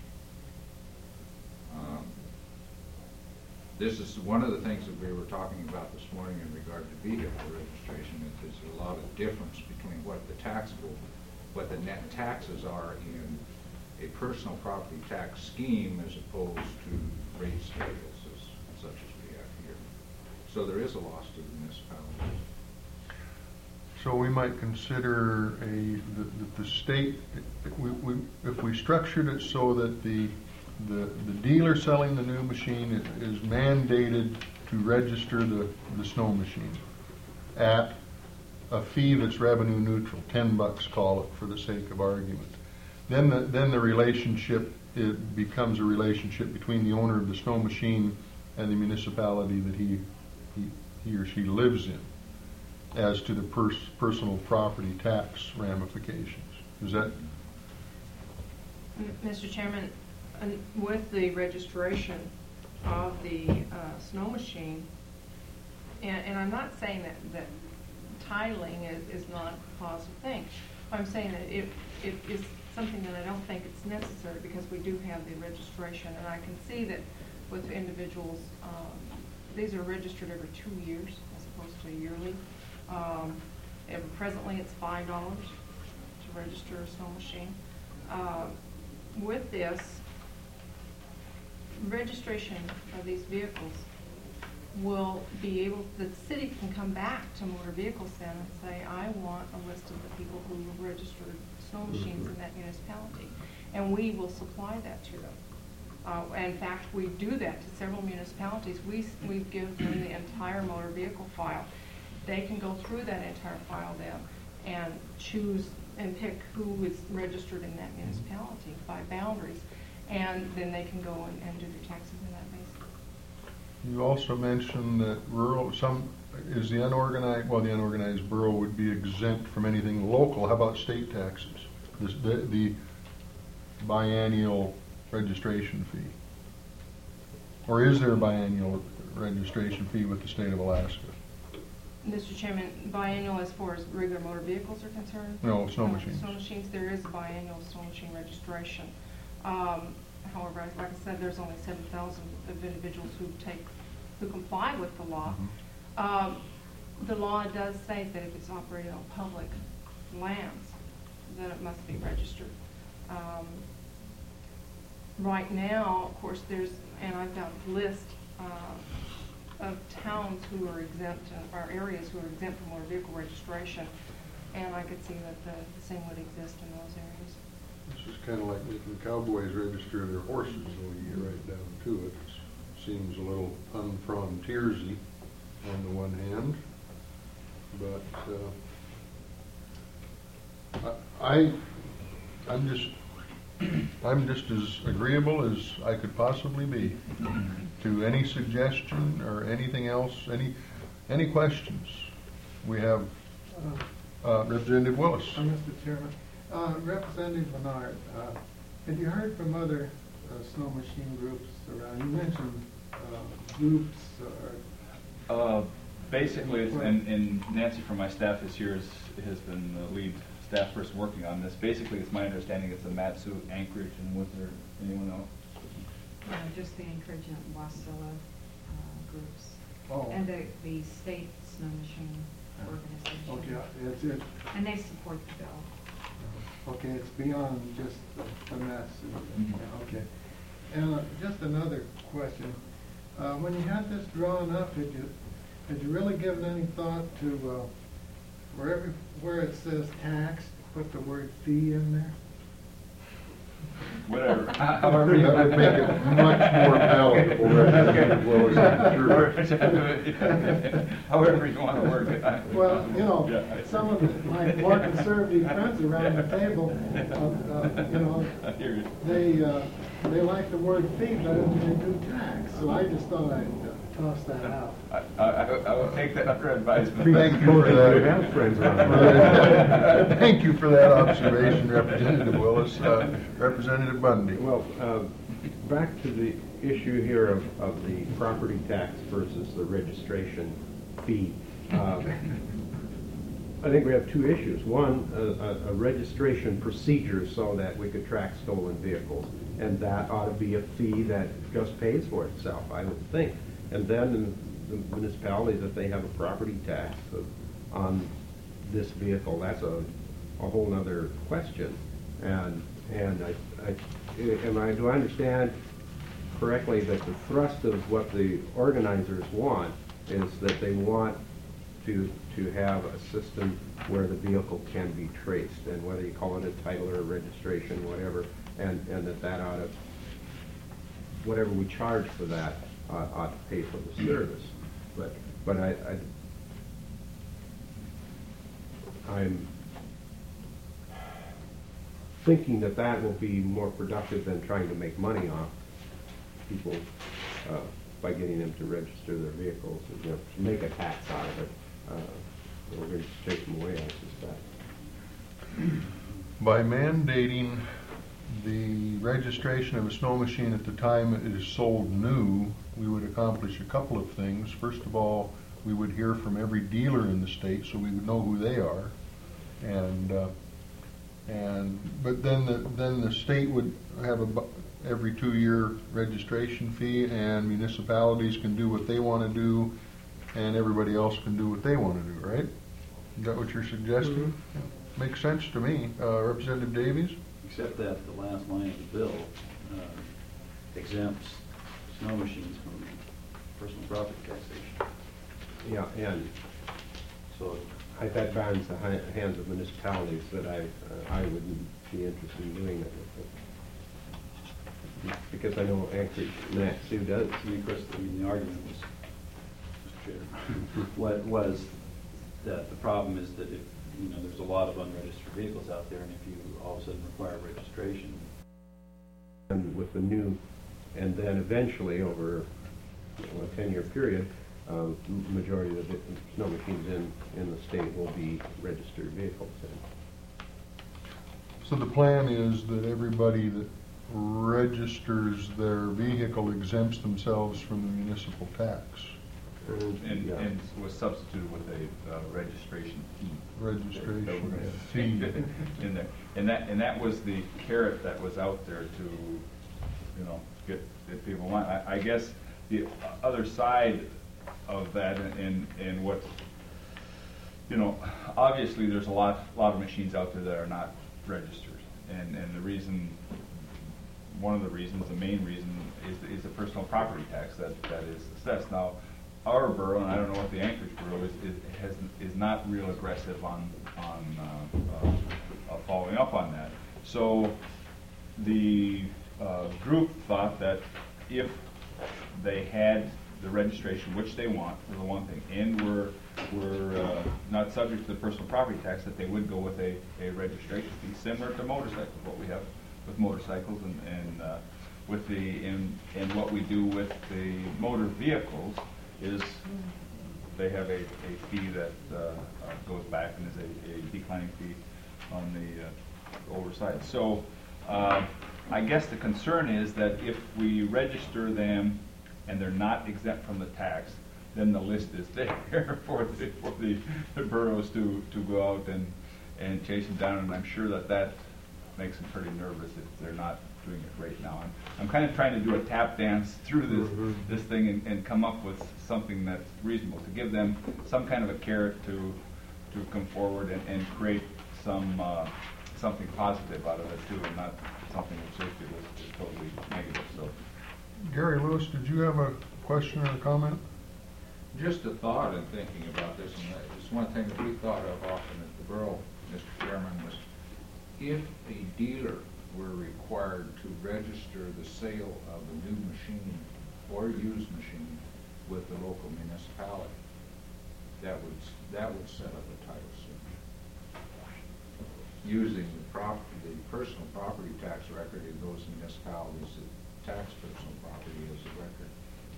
machine. This is one of the things that we were talking about this morning in regard to vehicle registration. Is there's a lot of difference between what the net taxes are in a personal property tax scheme as opposed to rate schedules such as we have here. So there is a loss to the municipalities. So we might consider the state, if we structured it so that the dealer selling the new machine is mandated to register the snow machine at a fee that's revenue neutral, $10, call it for the sake of argument. Then the relationship, it becomes a relationship between the owner of the snow machine and the municipality that he or she lives in, as to the personal property tax ramifications. Is that? Mr. Chairman, with the registration of the snow machine, and I'm not saying that titling is not a positive thing. I'm saying that it is something that I don't think it's necessary because we do have the registration, and I can see that with individuals, these are registered every 2 years as opposed to yearly. Presently, it's $5 to register a snow machine. With this, registration of these vehicles will be able, the city can come back to motor vehicle center and say, I want a list of the people who have registered snow machines in that municipality, and we will supply that to them. In fact, we do that to several municipalities. We give them the entire motor vehicle file. They can go through that entire file then and choose and pick who is registered in that municipality by boundaries, and then they can go and do their taxes in that basis. You also mentioned that the unorganized borough would be exempt from anything local. How about state taxes? The biennial registration fee? Or is there a biennial registration fee with the state of Alaska? Mr. Chairman, biannual as far as regular motor vehicles are concerned? No, snow machines. Snow machines, there is a biannual snow machine registration. However, like I said, there's only 7,000 of individuals who comply with the law. The law does say that if it's operated on public lands, then it must be registered. Right now, of course, and I've got a list of towns who are exempt, or areas who are exempt from motor vehicle registration, and I could see that the same would exist in those areas. This is kind of like making cowboys register their horses when you get right down to it. It seems a little unfrontiersy on the one hand, but I'm just as agreeable as I could possibly be to any suggestion or anything else. Any questions? We have Representative Willis. Mr. Chairman, Representative Bernard, have you heard from other snow machine groups around? You mentioned groups or... Basically, and Nancy from my staff is here, has been the lead staff person working on this. Basically, it's my understanding it's the Mat-Su, Anchorage, and was there anyone else? Just the Anchorage and Wasilla groups. Oh. And the state snow machine organization. Okay, it's it. And they support the bill. Okay, it's beyond just the mess. Mm-hmm. Yeah, okay. And just another question. When you had this drawn up, had you really given any thought to where it says tax, put the word fee in there? Whatever. However, that would make it much more palatable. Representative Willis, However you want to work it. Well, some of my more conservative friends around the table, I hear you. they like the word fee better than they do tax. So I just thought I'd toss that out. I will take that under advisement. Thank you for that. You have friends around. Thank you for that observation, Representative Willis. Representative Bundy. Well, back to the issue here of the property tax versus the registration fee. I think we have two issues. One, a registration procedure so that we could track stolen vehicles, and that ought to be a fee that just pays for itself, I would think. And then in the municipality that they have a property tax on this vehicle, that's a whole other question. And And do I understand correctly that the thrust of what the organizers want is that they want to have a system where the vehicle can be traced, and whether you call it a title or a registration, whatever, and that ought to, whatever we charge for that ought to pay for the service. But I'm thinking that will be more productive than trying to make money off people by getting them to register their vehicles, to make a tax out of it. We're going to take them away, I suspect. By mandating the registration of a snow machine at the time it is sold new, we would accomplish a couple of things. First of all, we would hear from every dealer in the state, so we would know who they are, but then the state would have every 2-year registration fee, and municipalities can do what they want to do, and everybody else can do what they want to do, right? Is that what you're suggesting? Mm-hmm. Makes sense to me. Representative Davies? Except that the last line of the bill exempts snow machines from personal property taxation. Yeah, and So that binds the hands of municipalities that I wouldn't be interested in doing it with. Because I know Anchorage, Sioux does. I mean, of course, the argument was, Mr. Chair, was that the problem is that if, there's a lot of unregistered vehicles out there, and if you all of a sudden require registration. And with the new, and then eventually over a 10-year period, majority of the snow machines in the state will be registered vehicles. So the plan is that everybody that registers their vehicle exempts themselves from the municipal tax. And was substituted with a registration fee. Registration fee. In there. And that was the carrot that was out there to, get people want. I guess the other side of that and what, obviously there's a lot of machines out there that are not registered. And the reason, one of the reasons, the main reason is the personal property tax that is assessed. Now, our borough, and I don't know what the Anchorage borough is not real aggressive on following up on that. So the group thought that if they had the registration, which they want, for the one thing, and were not subject to the personal property tax, that they would go with a registration fee similar to motorcycles, what we have with motorcycles, and with and what we do with the motor vehicles is they have a fee that goes back and is a declining fee on the older side. So I guess the concern is that if we register them and they're not exempt from the tax, then the list is there for the boroughs to go out and chase them down, and I'm sure that makes them pretty nervous if they're not doing it right now. I'm kind of trying to do a tap dance through this thing and come up with something that's reasonable, to give them some kind of a carrot to come forward and create something positive out of it too, and not something that's just totally negative. So, Gary Lewis, did you have a question or a comment? Just a thought in thinking about this, and just one thing that we thought of often at the borough, Mr. Chairman, was if a dealer were required to register the sale of a new machine or used machine with the local municipality, that would set up a title suit. Using the personal property tax record in those municipalities that tax personal property as a record.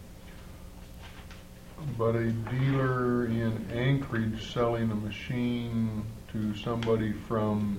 But a dealer in Anchorage selling a machine to somebody from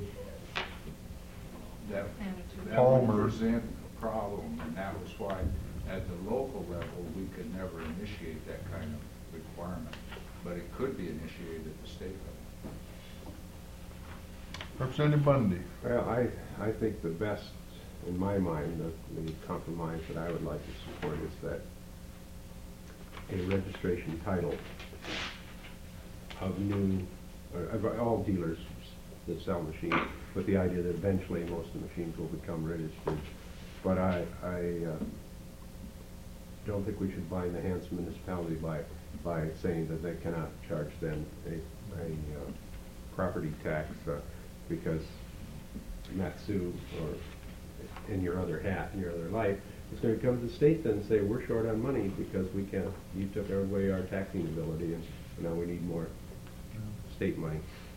That Palmer would present a problem, and that was why at the local level we could never initiate that kind of requirement, but it could be initiated at the state level. Representative Bundy. Well, I think the best, in my mind, the compromise that I would like to support is that a registration title of all dealers, to sell machines, with the idea that eventually most of the machines will become registered. But I don't think we should bind the hands of municipality by saying that they cannot charge them a property tax, because Matsu, or in your other hat, in your other life, is going to come to the state then and say, we're short on money because we can't, you took away our taxing ability, and now we need more state money.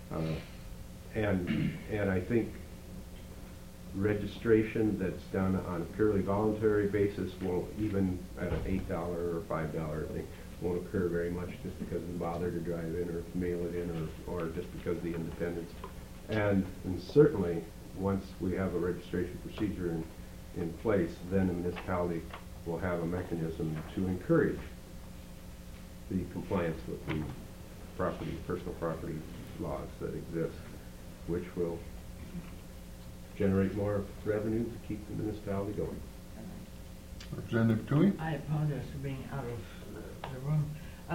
And I think registration that's done on a purely voluntary basis won't, even at an $8 or $5 thing, won't occur very much just because of the bother to drive in or mail it in, or just because of the independence. And certainly, once we have a registration procedure in place, then the municipality will have a mechanism to encourage the compliance with the personal property laws that exist, which will generate more revenue to keep the municipality going. Representative Tui? I apologize for being out of the room.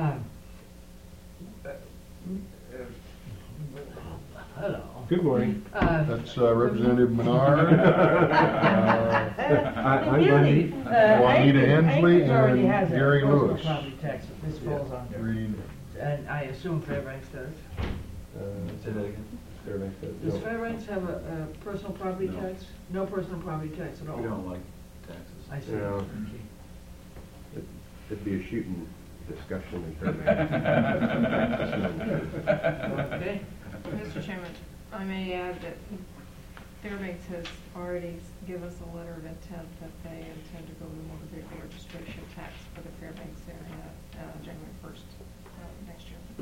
Hello. Good morning. That's Representative Menard, I'm Bundy. Juanita Hensley, Ames already and has a Gary personal Lewis. property tax that this falls on. Reed. And I assume Fairbanks does. Say that again? Fairbanks does. Does No. Fairbanks have a personal property No. tax? No personal property tax at all? We don't like taxes. I see. No. It'd be a shooting discussion in Fairbanks. Okay. Mr. Chairman, I may add that Fairbanks has already given us a letter of intent that they intend to go to the motor vehicle registration tax for the Fairbanks area January 1st next year.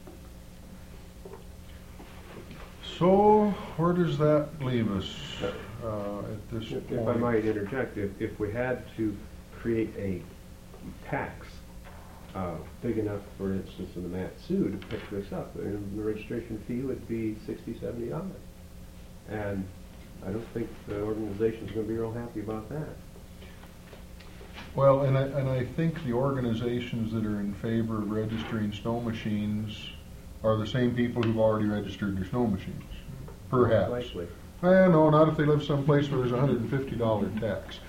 So, where does that leave us at this point? If I might interject, if we had to create a tax big enough, for instance, in the Matsu to pick this up, and the registration fee would be $60, $70. And I don't think the organization's going to be real happy about that. Well, and I think the organizations that are in favor of registering snow machines are the same people who've already registered their snow machines. Perhaps. Likely. No, not if they live someplace where there's a $150 tax.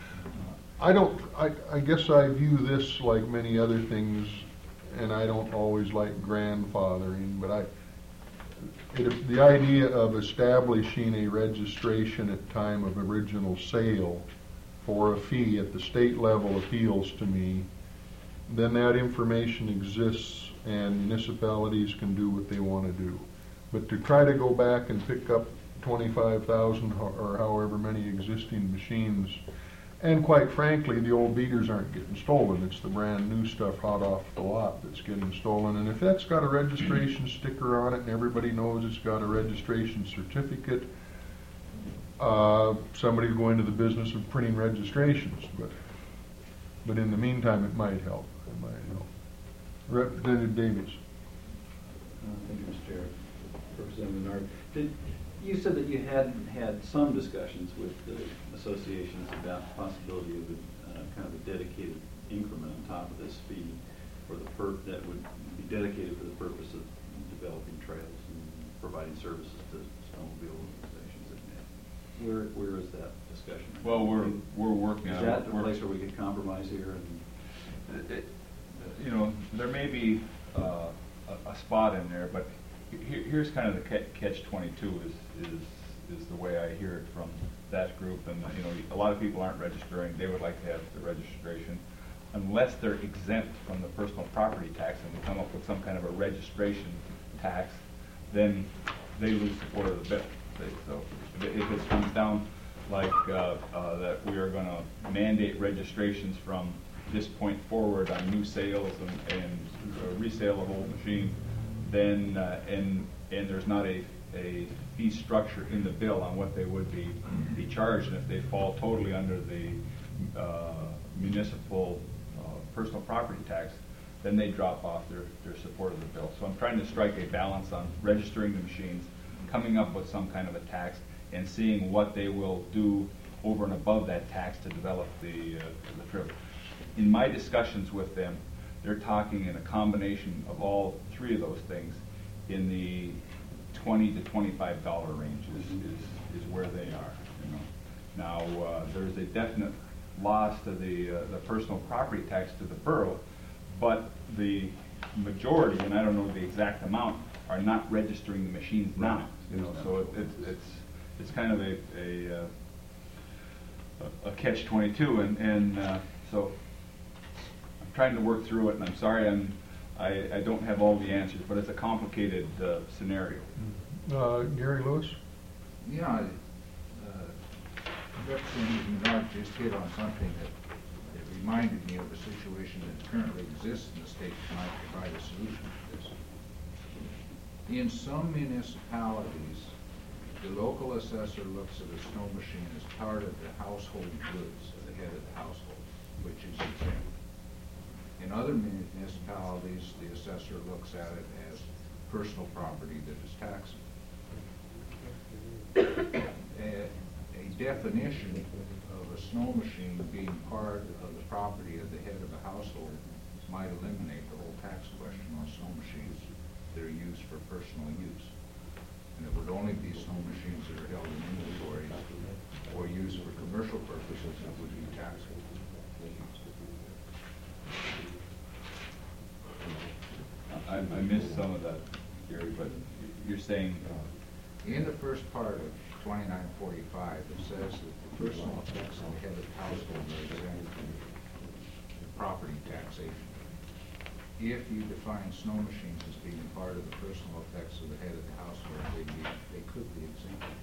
I guess I view this like many other things, and I don't always like grandfathering, but the idea of establishing a registration at time of original sale for a fee at the state level appeals to me. Then that information exists and municipalities can do what they want to do. But to try to go back and pick up 25,000 or however many existing machines, and quite frankly, the old beaters aren't getting stolen. It's the brand new stuff hot off the lot that's getting stolen. And if that's got a registration sticker on it and everybody knows it's got a registration certificate, somebody's going to the business of printing registrations. But in the meantime, it might help. It might help. Representative Davies. Thank you, Mr. Chair. Representative Menard. You said that you had had some discussions with the associations about the possibility of kind of a dedicated increment on top of this fee for that would be dedicated for the purpose of developing trails and providing services to snowmobile organizations. Where is that discussion? Well, we're working on it. Is that a place where we could compromise here? There may be a spot in there, but here's kind of the catch-22 is the way I hear it from that group. And a lot of people aren't registering. They would like to have the registration, unless they're exempt from the personal property tax and we come up with some kind of a registration tax, then they lose support of the bill. So if it comes down like that we are going to mandate registrations from this point forward on new sales and resale of old machines, then and there's not a fee structure in the bill on what they would be charged, and if they fall totally under the municipal personal property tax, then they drop off their support of the bill. So I'm trying to strike a balance on registering the machines, coming up with some kind of a tax, and seeing what they will do over and above that tax to develop the trip. In my discussions with them, they're talking in a combination of all three of those things in the $20 to $25 range is where they are, you know. Now, there's a definite loss to the personal property tax to the borough, but the majority, and I don't know the exact amount, are not registering the machines now, you know, so it's kind of a catch-22, and so I'm trying to work through it, and I'm sorry I don't have all the answers, but it's a complicated scenario. Gary Lewis? Yeah, Representative Menard just hit on something that reminded me of a situation that currently exists in the state that might provide a solution to this. In some municipalities, the local assessor looks at a snow machine as part of the household goods of the head of the household, which is exempt. In other municipalities, the assessor looks at it as personal property that is taxable. A definition of a snow machine being part of the property of the head of a household might eliminate the whole tax question on snow machines that are used for personal use. And it would only be snow machines that are held in inventories or used for commercial purposes that would be taxable. I missed some of that, Gary, but you're saying... In the first part of 2945, it says that the personal effects on the head of the household are exempt from property taxation. If you define snow machines as being part of the personal effects of the head of the household, they could be exempt.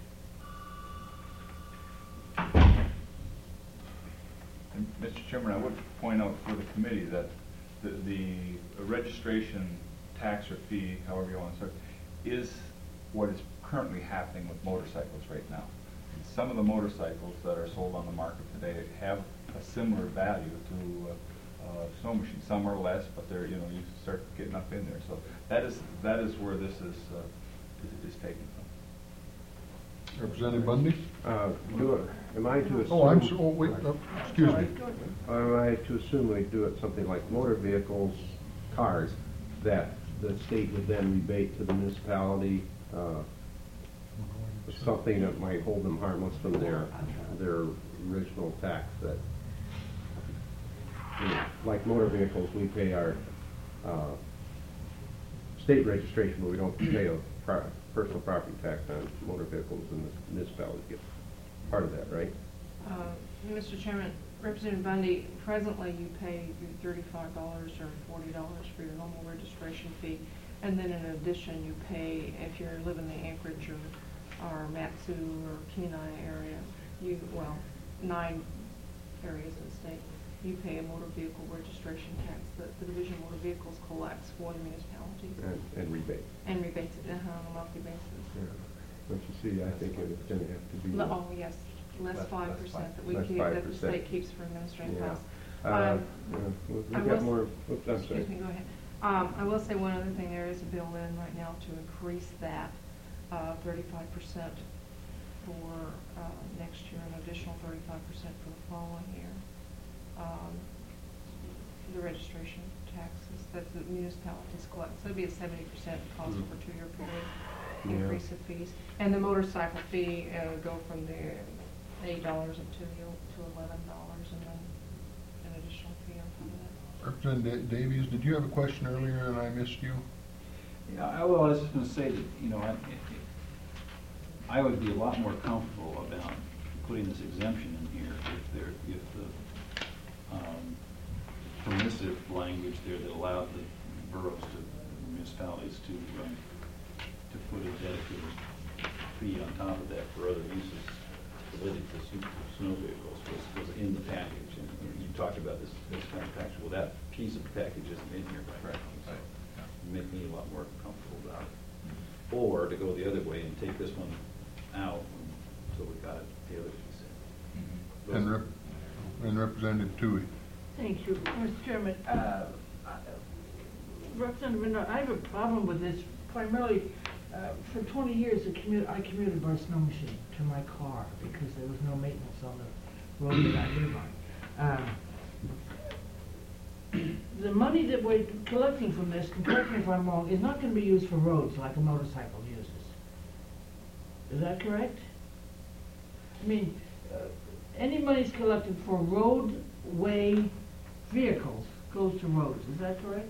And Mr. Chairman, I would point out for the committee that the registration tax or fee, however you want to say it, is what is currently happening with motorcycles right now. And some of the motorcycles that are sold on the market today have a similar value to snow machines. Some are less, but they're, you know, you start getting up in there. So that is where this is taken from. Representative Bundy? Am I to assume... Oh, I'm sorry, wait, excuse me. Am I to assume we do it something like motor vehicles, cars, that the state would then rebate to the municipality something that might hold them harmless from their original tax? That, you know, like motor vehicles, we pay our state registration, but we don't pay a personal property tax on motor vehicles, and the municipality gets part of that, right? Mr. Chairman, Representative Bundy, presently you pay your $35 or $40 for your normal registration fee, and then in addition you pay, if you live in the Anchorage or Matsu or Kenai area, 9 areas in the state, you pay a motor vehicle registration tax that the Division of Motor Vehicles collects for the municipalities. And rebate. And rebates it on a monthly basis. Yeah. But you see, I think it's going to have to be... Oh, yes, less 5% that we keep, that the state keeps for administrative Yeah. costs. We've got more... Oops, I'm sorry. Excuse me, go ahead. I will say one other thing. There is a bill in right now to increase that 35% for next year, an additional 35% for the following year. The registration taxes that the municipalities collect. So it'd be a 70% cost over a 2-year period increase of fees. And the motorcycle fee go from the $8 up to $11, and then an additional fee on top of that. Representative Davies, did you have a question earlier and I missed you? Yeah, well, I was just going to say that, you know, I would be a lot more comfortable about putting this exemption in here if the permissive language there that allowed the boroughs to municipalities to put a dedicated fee on top of that for other uses related to snow vehicles was in the package. And you talked about this kind of package. Well, that piece of the package isn't in here right now. So it make me a lot more comfortable about it. Or to go the other way and take this one out, so we got it the other piece in. And Representative Toohey. Thank you, Mr. Chairman. Representative Menard, I have a problem with this primarily. For 20 years, I commuted by snow machine to my car because there was no maintenance on the road that I live on. The money that we're collecting from this, and correct me if I'm wrong, is not going to be used for roads like a motorcycle uses. Is that correct? I mean, any money's collected for roadway vehicles goes to roads, is that correct?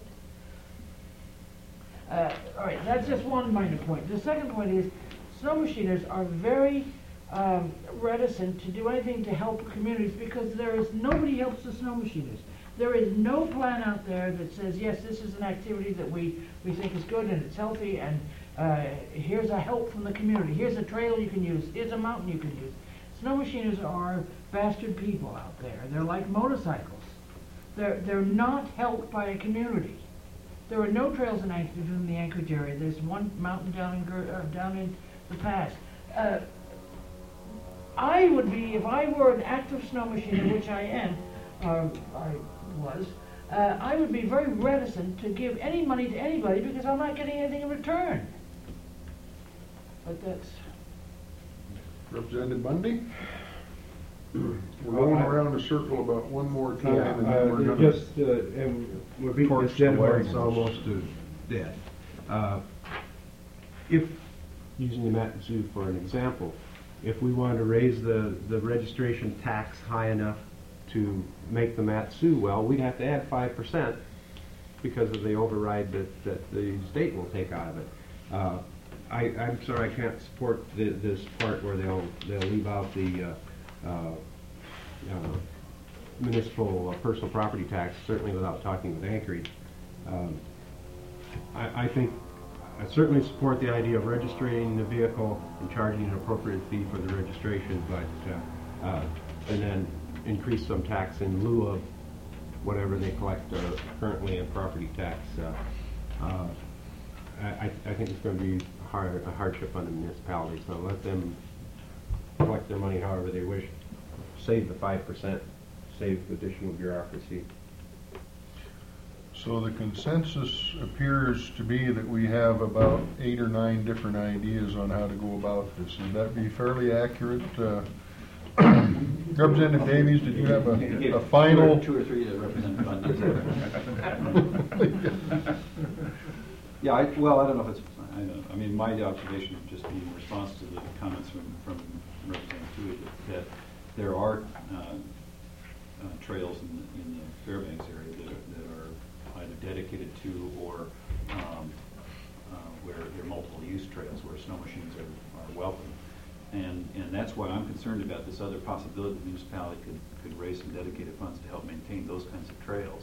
All right, that's just one minor point. The second point is, snow machiners are very reticent to do anything to help communities because nobody helps the snow machiners. There is no plan out there that says, yes, this is an activity that we think is good and it's healthy, and here's a help from the community. Here's a trail you can use. Here's a mountain you can use. Snow machiners are bastard people out there. They're like motorcycles. They're not helped by a community. There are no trails in the Anchorage area. There's one mountain down in the pass. I would be, if I were an active snow machiner, which I am, I would be very reticent to give any money to anybody because I'm not getting anything in return. But that's... Representative Bundy? We're going around a circle about one more time, and then we're going to... and we're beating this dead horse almost to death. If, using the Mat-Su for an example, if we wanted to raise the registration tax high enough to make the Mat-Su well, we'd have to add 5% because of the override that the state will take out of it. I'm sorry, I can't support this part where they'll leave out the municipal personal property tax, certainly without talking with Anchorage. I think I certainly support the idea of registering the vehicle and charging an appropriate fee for the registration, but and then increase some tax in lieu of whatever they collect currently in property tax. I think it's going to be a hardship on the municipality, so let them collect their money however they wish. Save the 5%, save additional bureaucracy. So the consensus appears to be that we have about 8 or 9 different ideas on how to go about this. Would that be fairly accurate? Representative Davies, did you have a final? Two or three to Representative Bundy. Yeah, I don't know if it's, I mean, my observation would just be in response to the comments from Representative Tui that there are trails in the Fairbanks area that are either dedicated to or where there are multiple use trails where snow machines are welcome. And that's why I'm concerned about this other possibility the municipality could raise some dedicated funds to help maintain those kinds of trails.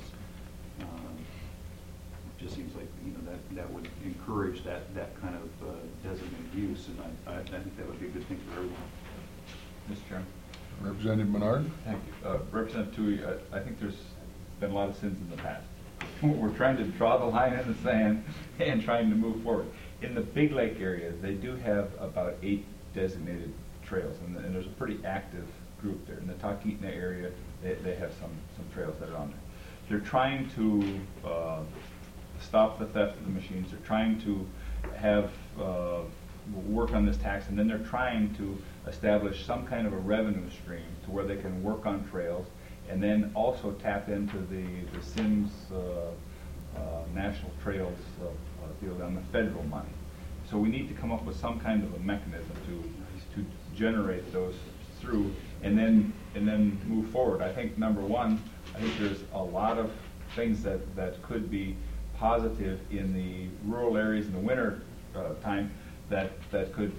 It just seems like that would encourage that kind of designated use, and I think that would be a good thing for everyone. Mr. Chairman. Representative Menard? Thank you. Representative Tui, I think there's been a lot of sins in the past. We're trying to draw the line in the sand and trying to move forward. In the Big Lake area, they do have about 8 designated trails, and there's a pretty active group there. In the Talkeetna area, they have some trails that are on there. They're trying to stop the theft of the machines. They're trying to have work on this tax, and then they're trying to establish some kind of a revenue stream to where they can work on trails, and then also tap into the SIMS National Trails deal on the federal money. So we need to come up with some kind of a mechanism to generate those through, and then move forward. I think number one, I think there's a lot of things that could be positive in the rural areas in the winter time that could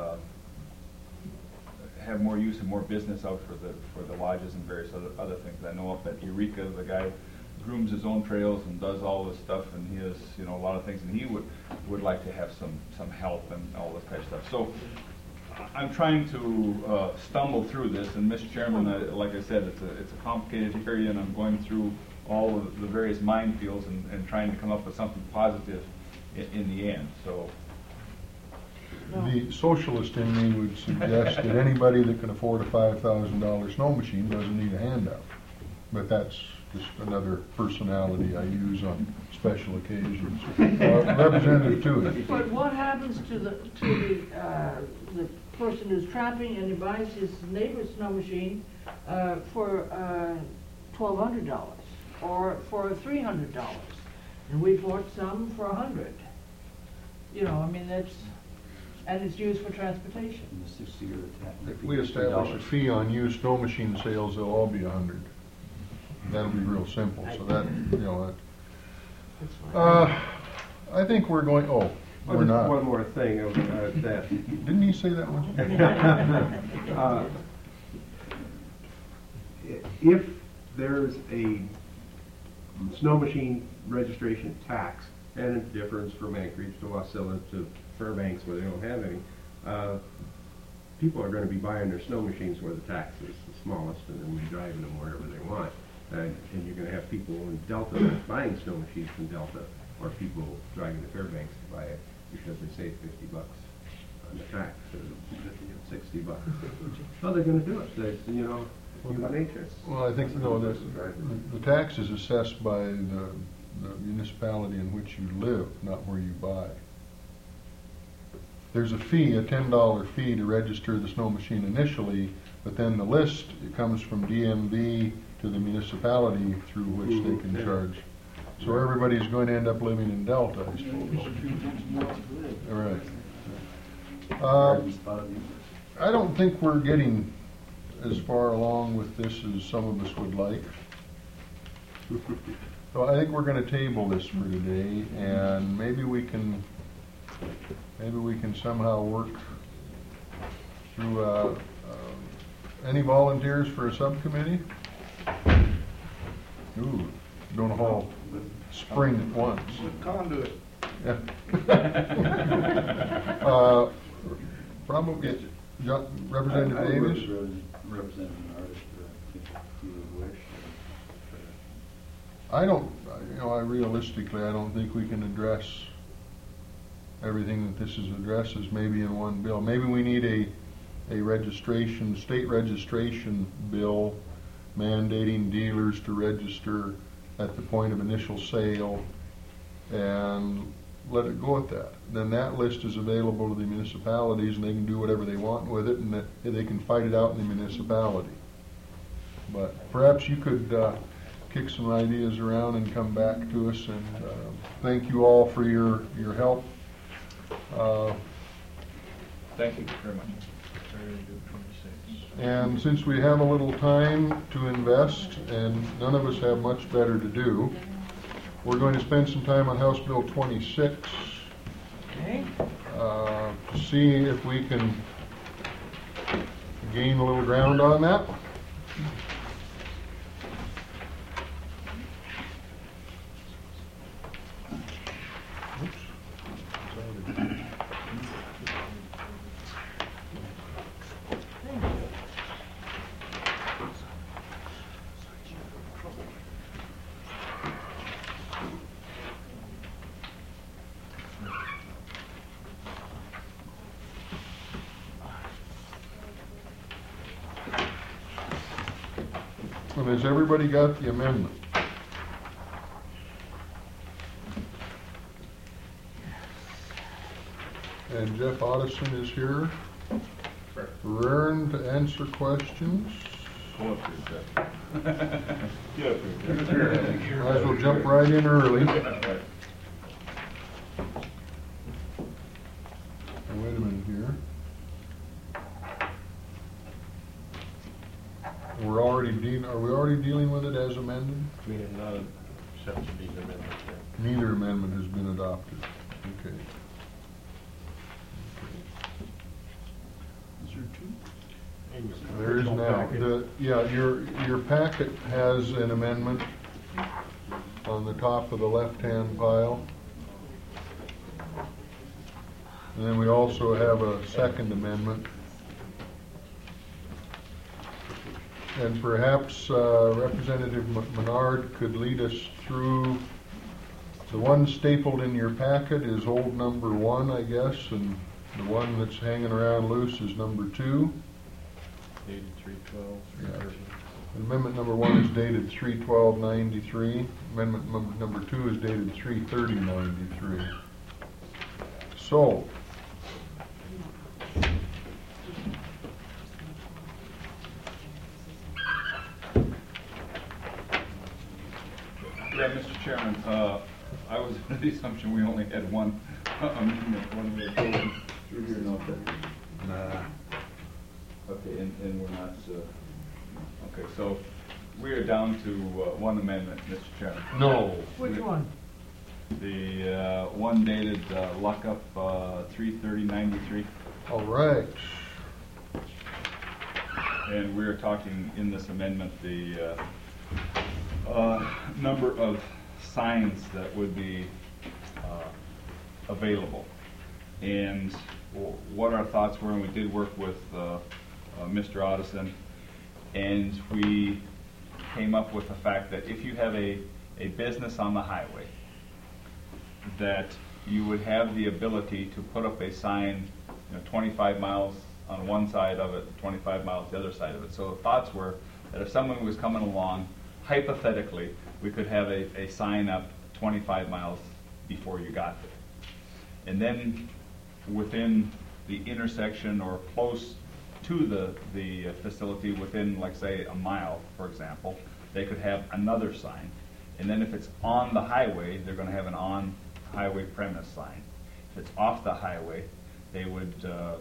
have more use and more business out for the lodges and various other things. I know up at Eureka, the guy grooms his own trails and does all this stuff, and he has a lot of things, and he would like to have some help and all this kind of stuff. So I'm trying to stumble through this, and Mr. Chairman, like I said, it's a complicated area, and I'm going through all of the various minefields and trying to come up with something positive in the end. So. The socialist in me would suggest that anybody that can afford a $5,000 snow machine doesn't need a handout. But that's just another personality I use on special occasions. Representative Tui. But what happens to the person who's trapping and he buys his neighbor's snow machine for $1,200 or for $300, and we bought some for $100? I mean, that's. and it's used for transportation. And the 60-year tax. If we establish a fee on used snow machine sales, they'll all be 100. That'll be real simple, so that, you know, that. I think we're going, oh, we're Just not. one more thing, that Didn't he say that one? if there's a snow machine registration tax, and it differs from Anchorage to Wasilla to Fairbanks where they don't have any, people are going to be buying their snow machines where the tax is the smallest, and then driving them wherever they want. And you're going to have people in Delta buying snow machines from Delta, or people driving to Fairbanks to buy it because they save $50 on the tax, or $60. Well, they're going to do it. You know, human nature. Well, I think, no, the tax is assessed by the municipality in which you live, not where you buy. There's a fee, a $10 fee to register the snow machine initially, but then the list, it comes from DMV to the municipality through which they can charge. So everybody's going to end up living in Delta, I suppose. All right. I don't think we're getting as far along with this as some of us would like. So I think we're going to table this for today, and maybe we can somehow work through. Any volunteers for a subcommittee? Ooh, don't all spring at once. Conduit. Yeah. Probably Representative Davis. Representative Menard, if you would wish. I don't, realistically, I don't think we can address everything that this addresses maybe in one bill. Maybe we need a state registration bill mandating dealers to register at the point of initial sale and let it go at that. Then that list is available to the municipalities and they can do whatever they want with it, and they can fight it out in the municipality. But perhaps you could kick some ideas around and come back to us, and thank you all for your help. Thank you very much. And since we have a little time to invest, and none of us have much better to do, we're going to spend some time on House Bill 26 to see if we can gain a little ground on that. And has everybody got the amendment? And Jeff Otteson is here. Rarin to answer questions. Might as well jump right in early. Wait a minute here. Are we already dealing with it as amended? We have not accepted these amendments yet. Neither amendment has been adopted. Okay. Is there two? There is now. Your packet has an amendment on the top of the left-hand pile. And then we also have a second amendment. And perhaps Representative Menard could lead us through. The one stapled in your packet is old number 1, I guess, and the one that's hanging around loose is number 2. Dated 3/12. Yeah. Amendment number 1 is dated 3/12/93. Amendment number 2 is dated 3/30/93. So, Yeah, Mr. Chairman, I was under the assumption we only had one amendment, one of the We're here, no objection. Nah. Okay, and we're not, okay, so we are down to one amendment, Mr. Chairman. No. Which one? The one dated lockup 3/30/93. All right. And we're talking in this amendment the number of signs that would be available. And what our thoughts were, and we did work with Mr. Otteson, and we came up with the fact that if you have a business on the highway, that you would have the ability to put up a sign, 25 miles on one side of it, 25 miles the other side of it. So the thoughts were that if someone was coming along, hypothetically, we could have a sign up 25 miles before you got there. And then within the intersection or close to the facility, within, like, say, a mile, for example, they could have another sign. And then if it's on the highway, they're going to have an on-highway premise sign. If it's off the highway, they would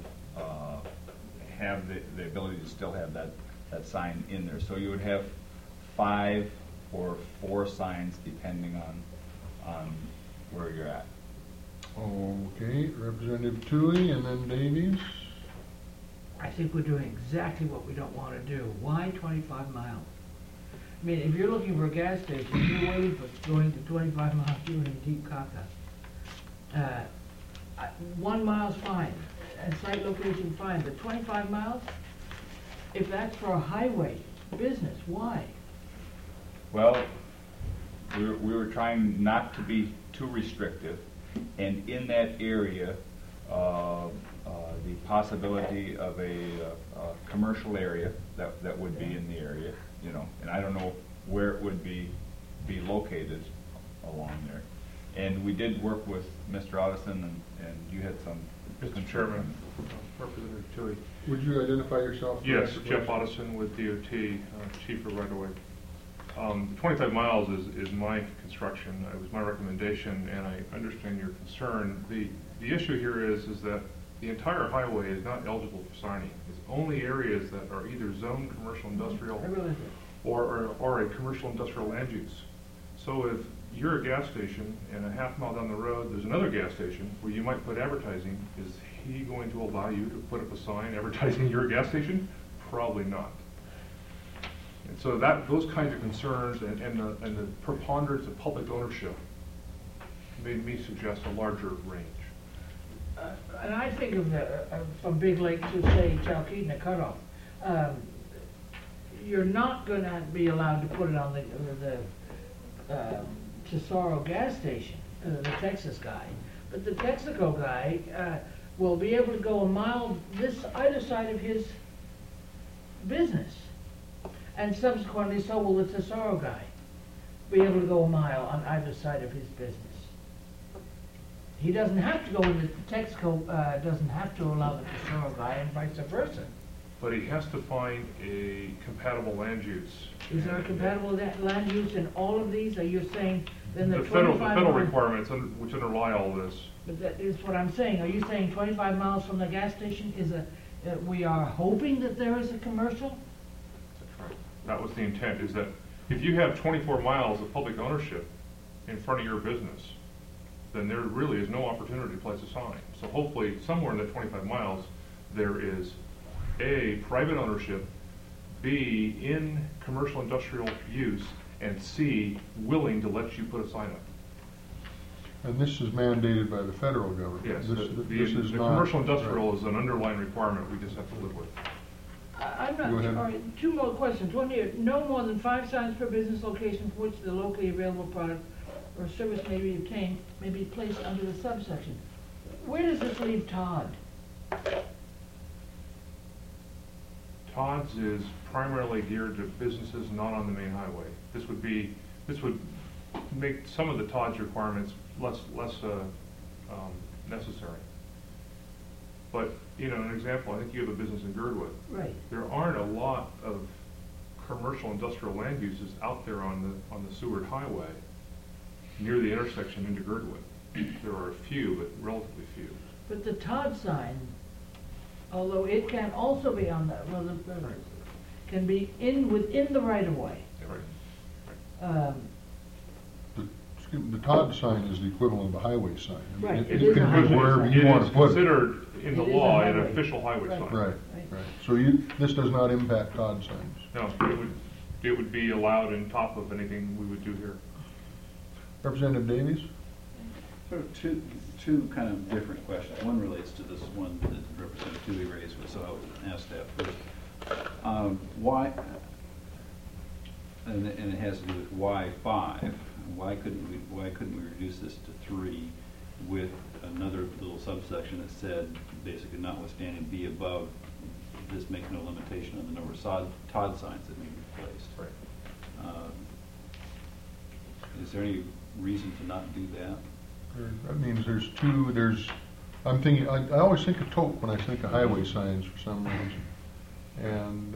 have the ability to still have that sign in there. So you would have 5 or 4 signs depending on where you're at. Okay, Representative Toohey and then Davies. I think we're doing exactly what we don't want to do. Why 25 miles? I mean, if you're looking for a gas station, you're waiting for going to 25 miles, you're in deep caca. 1 mile's fine, and site location fine, but 25 miles? If that's for a highway business, why? Well, we were trying not to be too restrictive, and in that area, the possibility of a commercial area that would be in the area, and I don't know where it would be located along there. And we did work with Mr. Otteson, and you had some. Mr. Chairman, Representative Toohey. Would you identify yourself? Yes, Jeff Otteson with DOT, Chief of Right of Way. 25 miles is my construction. It was my recommendation, and I understand your concern. The issue here is that the entire highway is not eligible for signing. It's only areas that are either zone commercial industrial or a commercial industrial land use. So if you're a gas station and a half mile down the road there's another gas station where you might put advertising, is he going to allow you to put up a sign advertising your gas station? Probably not. And so those kinds of concerns and the preponderance of public ownership made me suggest a larger range. And I think of from Big Lake to, say, Chalkeedna cutoff. You're not going to be allowed to put it on the Tesoro gas station, the Texas guy. But the Texaco guy will be able to go a mile either side of his business. And subsequently, so will the Tesoro guy be able to go a mile on either side of his business. He doesn't have to go in the Texaco doesn't have to allow the Tesoro guy, and vice versa. But he has to find a compatible land use. Is there a compatible land use in all of these? Are you saying then the federal requirements which underlie all this? But that is what I'm saying. Are you saying 25 miles from the gas station is we are hoping that there is a commercial? That's right. That was the intent, is that if you have 24 miles of public ownership in front of your business, then there really is no opportunity to place a sign. So hopefully somewhere in that 25 miles there is A, private ownership, B, in commercial industrial use, and C, willing to let you put a sign up. And this is mandated by the federal government. Yes, the commercial industrial is an underlying requirement we just have to live with. I'm not, all right, 2 more questions. One here, no more than 5 signs per business location for which the locally available product or service may be obtained may be placed under the subsection. Where does this leave Todd? Todd's is primarily geared to businesses not on the main highway. This would make some of the Todd's requirements less necessary. But, an example, I think you have a business in Girdwood. Right. There aren't a lot of commercial industrial land uses out there on the Seward Highway near the intersection into Girdwood. There are a few, but relatively few. But the Todd sign, although it can also be on the, well, can be within the right of way. Right. The Todd sign is the equivalent of a highway sign. I mean, Right, it it is a can highway be wherever sign. you It want is to put it. considered in the It is a law an highway. official highway Right. sign. Right, right. So this does not impact Todd signs. No, it would be allowed in top of anything we would do here. Representative Davies? Sort of two kind of different questions. One relates to this one that Representative Toohey raised, so I'll ask that first. Why, and it has to do with why 5? Why couldn't we reduce this to 3 with another little subsection that said, basically notwithstanding be above, this makes no limitation on the number of Todd signs that may be placed? Right. Is there any reason to not do that? That means I'm thinking, I always think of Toke when I think of highway signs for some reason. And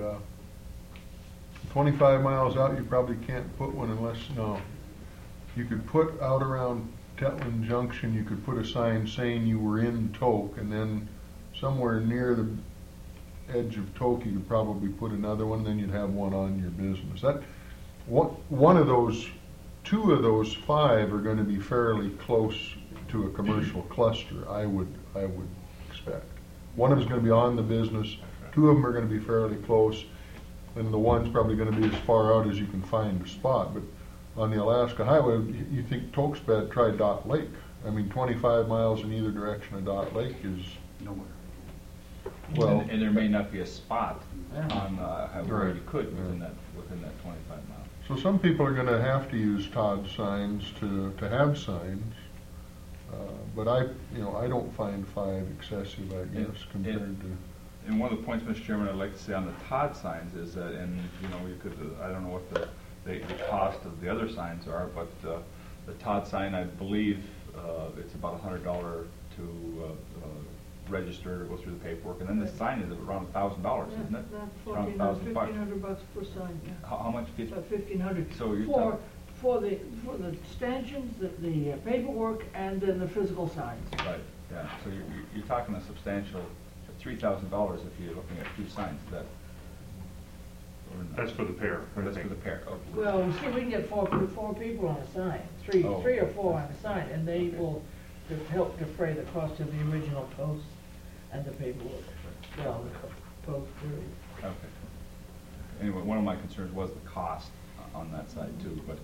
25 miles out, you probably can't put one unless, no. You could put out around Tetland Junction, you could put a sign saying you were in Toke, and then somewhere near the edge of Toke, you could probably put another one, then you'd have one on your business. One of those, 2 of those 5 are going to be fairly close to a commercial cluster, I would expect. One of them is going to be on the business, 2 of them are going to be fairly close, and the one's probably going to be as far out as you can find a spot. But on the Alaska Highway, you think Toke's bad, try Dot Lake. I mean, 25 miles in either direction of Dot Lake is Nowhere. well. And there may not be a spot Yeah. on where Right. you could within that 25 miles. So some people are going to have to use Todd signs to have signs, but I don't find 5 excessive, I guess, compared to. And one of the points, Mr. Chairman, I'd like to say on the Todd signs is that, and you could, I don't know what the cost of the other signs are, but the Todd sign, I believe, it's about $100 to register to go through the paperwork, and then the sign is around $1,000, isn't it? Around $1,500 per sign, yeah. How much? About $1,500. So you're For the stanchions, the paperwork, and then the physical signs. Right, yeah, so you're talking a substantial $3,000 if you're looking at 2 signs, is that? That's for the pair. That's for the pair, okay. Well, see, we can get four people on a sign, three or four on a sign, and they will help defray the cost of the original posts and the paperwork. Well, the post, Okay. Anyway, one of my concerns was the cost on that side too, but,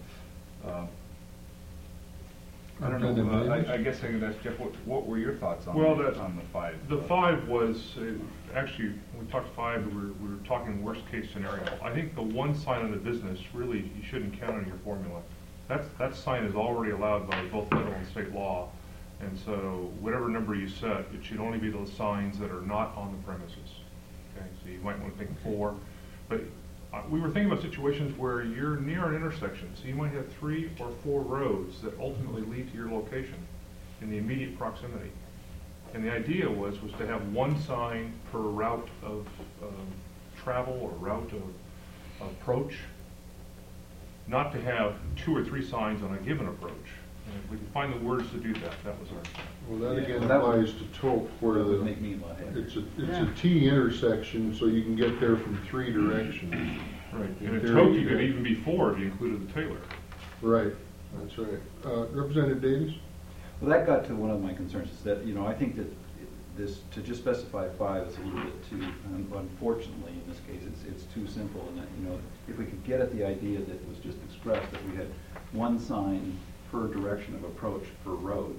I don't know, I guess I could ask Jeff, what were your thoughts on Well, on the 5? The 5 was, actually, when we talked 5, we were talking worst case scenario. I think the one sign on the business, really, you shouldn't count on your formula. That sign is already allowed by both federal and state law. And so whatever number you set, it should only be those signs that are not on the premises. Okay, so you might want to think 4. But we were thinking about situations where you're near an intersection, so you might have 3 or 4 roads that ultimately lead to your location in the immediate proximity. And the idea was to have one sign per route of travel or route of approach, not to have 2 or 3 signs on a given approach. And if we can find the words to do that, that was our. Well, that again that would- applies to Toke where That would make me a lot happier. it's a T intersection, so you can get there from 3 directions. Right. In And in theory, Toke, you you could could- even be 4 if you included the Taylor. Right, that's right. Representative Davis? Well, that got to one of my concerns, is that, I think that this, to just specify 5 is a little bit too, unfortunately, in this case, it's too simple, and that, if we could get at the idea that it was just expressed, that we had one sign per direction of approach per road,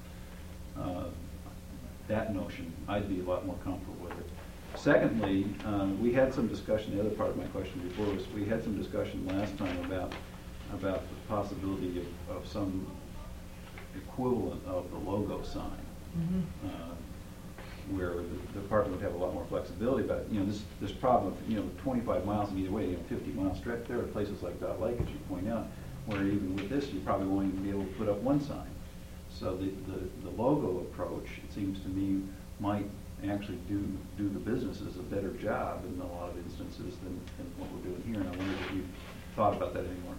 that notion, I'd be a lot more comfortable with it. Secondly, we had some discussion, the other part of my question before was, we had some discussion last time about the possibility of some equivalent of the logo sign, where the department would have a lot more flexibility. But this problem of 25 miles in either way, 50-mile stretch. There are places like Dot Lake, as you point out, where even with this, you probably won't even be able to put up one sign. So the logo approach, it seems to me, might actually do the businesses a better job in a lot of instances than what we're doing here. And I wonder if you've thought about that anymore.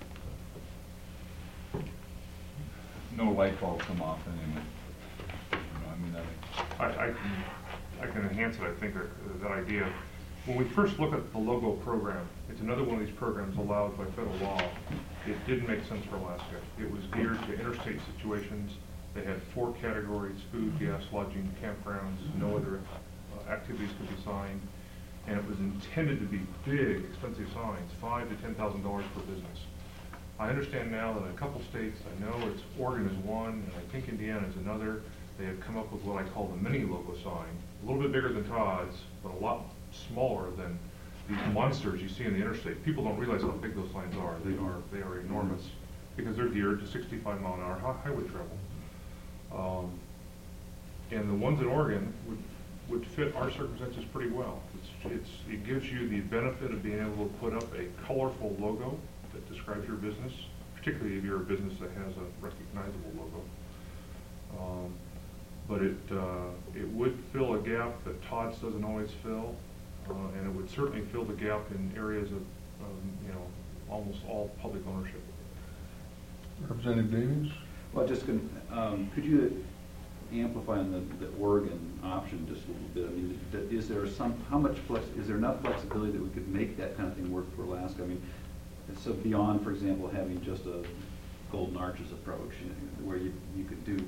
No light bulb come off anyway. I mean, I can enhance it, I think, that idea. When we first look at the logo program, it's another one of these programs allowed by federal law. It didn't make sense for Alaska. It was geared to interstate situations. They had 4 categories: food, gas, lodging, campgrounds. No other activities could be signed. And it was intended to be big, expensive signs, $5,000 to $10,000 per business. I understand now that in a couple states, I know it's Oregon is one, and I think Indiana is another. They have come up with what I call the mini logo sign, a little bit bigger than Todd's, but a lot smaller than these monsters you see in the interstate. People don't realize how big those signs are. They are enormous because they're geared to 65-mile-an-hour highway travel. And the ones in Oregon would fit our circumstances pretty well. It gives you the benefit of being able to put up a colorful logo that describes your business, particularly if you're a business that has a recognizable logo. But it would fill a gap that Todd's doesn't always fill, and it would certainly fill the gap in areas of almost all public ownership. Representative Davies? Well, just could you amplify on the Oregon option just a little bit? I mean, is there is there enough flexibility that we could make that kind of thing work for Alaska? I mean, so beyond, for example, having just a Golden Arches approach, where you could do.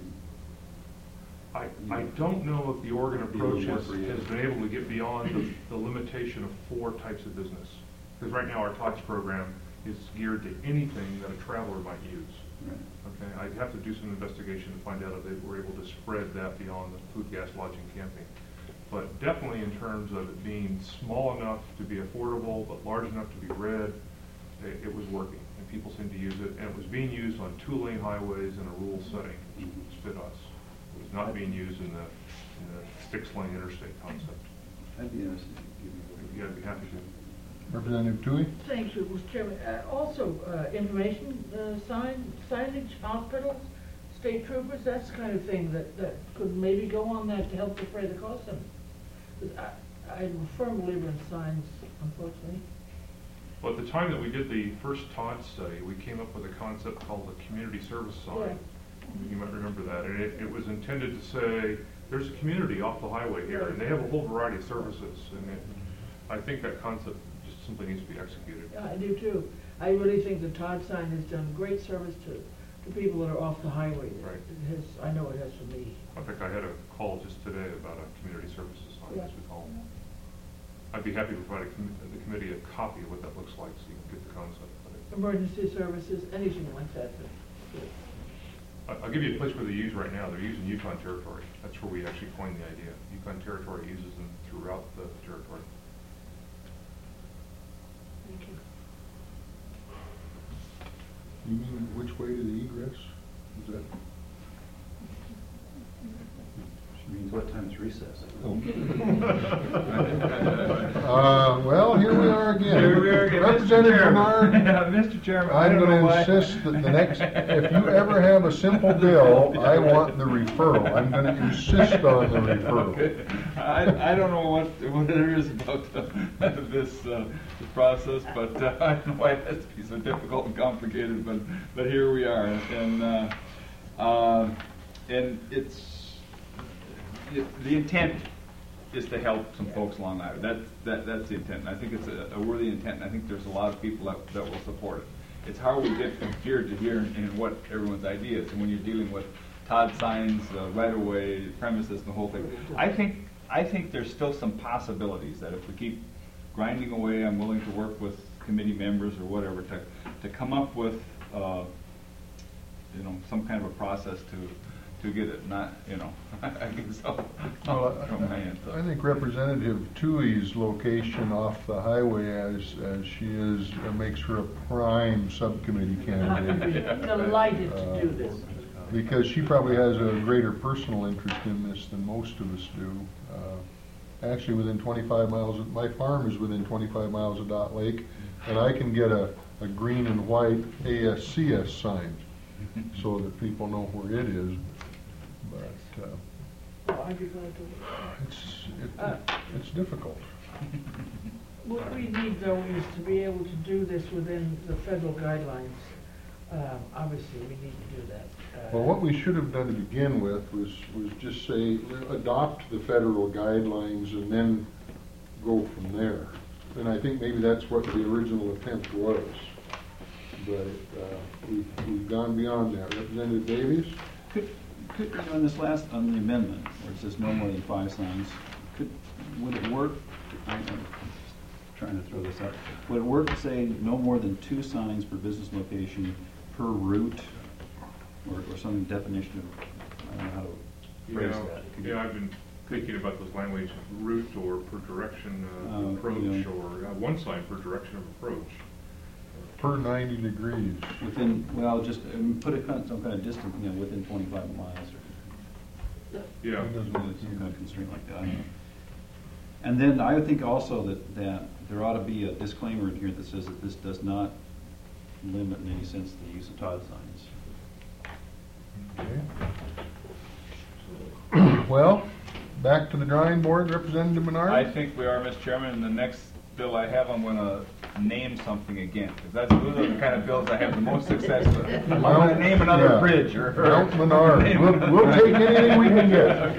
I don't know if the Oregon approach has been able to get beyond the limitation of 4 types of business. Because right now our TOTS program is geared to anything that a traveler might use. Right. Okay, I'd have to do some investigation to find out if they were able to spread that beyond the food, gas, lodging, camping. But definitely in terms of it being small enough to be affordable, but large enough to be read, it was working, and people seemed to use it. And it was being used on 2-lane highways in a rural setting, which fit us. It was not being used in the 6-lane interstate concept. I'd be interested to give you I'd be happy to. Representative Tui? Thank you, Mr. Chairman. Also, information signage, hospitals, state troopers, that's the kind of thing that could maybe go on that to help defray the cost of it. I'm a firm believer in signs, unfortunately. Well, at the time that we did the first TOD study, we came up with a concept called the community service sign. Yeah. You might remember that. And it was intended to say, there's a community off the highway here, and they have a whole variety of services. And I think that concept just simply needs to be executed. Yeah, I do too. I really think the Todd sign has done great service to people that are off the highway. Right. It has, I know it has for me. In fact, I had a call just today about a community services sign, Yeah. as we call them. I'd be happy to provide the committee a copy of what that looks like so you can get the concept. Emergency services, anything like that. I'll give you a place where they use right now. They're using Yukon Territory. That's where we actually coined the idea. Yukon Territory uses them throughout the territory. Thank you. You mean which way to the egress? Is that? She means what time's recess? Oh. Well, here we are again. Here we are again. Representative Bernard, Mr. Chairman, I I'm don't going know to why. insist that the next, if you ever have a simple bill, I want the referral. I'm going to insist on the referral. Okay. I don't know what there is about this process, but I don't know why it has to be so difficult and complicated, but here we are. And it's the intent is to help some folks along that. That's the intent. And I think it's a worthy intent, and I think there's a lot of people that will support it. It's how we get from here to here and what everyone's idea is. And when you're dealing with Todd signs, right-of-way, premises, and the whole thing, I think there's still some possibilities that if we keep grinding away, I'm willing to work with committee members or whatever to come up with some kind of a process to get it, not, I guess I think Representative Tui's location off the highway as she is makes her a prime subcommittee candidate. I'm delighted to do this. Because she probably has a greater personal interest in this than most of us do. Actually, within 25 miles, my farm is within 25 miles of Dot Lake, and I can get a green and white ASCS sign so that people know where it is. But I'd be glad to. it's difficult. What we need, though, is to be able to do this within the federal guidelines. obviously, we need to do that. Well, what we should have done to begin with was just say, adopt the federal guidelines and then go from there. And I think maybe that's what the original attempt was. But we've gone beyond that. Representative Davies? Could, on this last, on the amendment, where it says no more than 5 signs, would it work, I'm trying to throw this out, would it work to say no more than 2 signs per business location per route, or some definition of, I don't know how to phrase that? Yeah, I've been thinking about those language, route or per direction approach, you know, or one sign per direction of approach. Per 90 degrees. Within, well, just put it some kind of distance, you know, within 25 miles or Yeah. some kind of constraint like that. I don't know. And then I would think also that there ought to be a disclaimer in here that says that this does not limit in any sense the use of Todd signs. Okay. Well, back to the drawing board, Representative Menard? I think we are, Mr. Chairman, and the next bill I have, I'm going to name something again, because those are the kind of bills I have the most success with. I'm going to name another bridge. Mount Menard. We'll take anything we can get.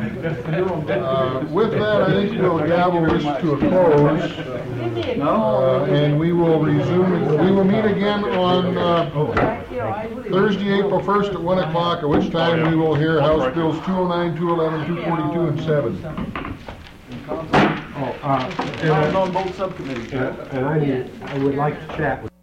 With that, I think we'll gavel this to a close. And we will resume, we will meet again on Thursday, April 1st at 1 o'clock, at which time we will hear House Bills 209, 211, 242, and 7. On both subcommittees. And I would like to chat with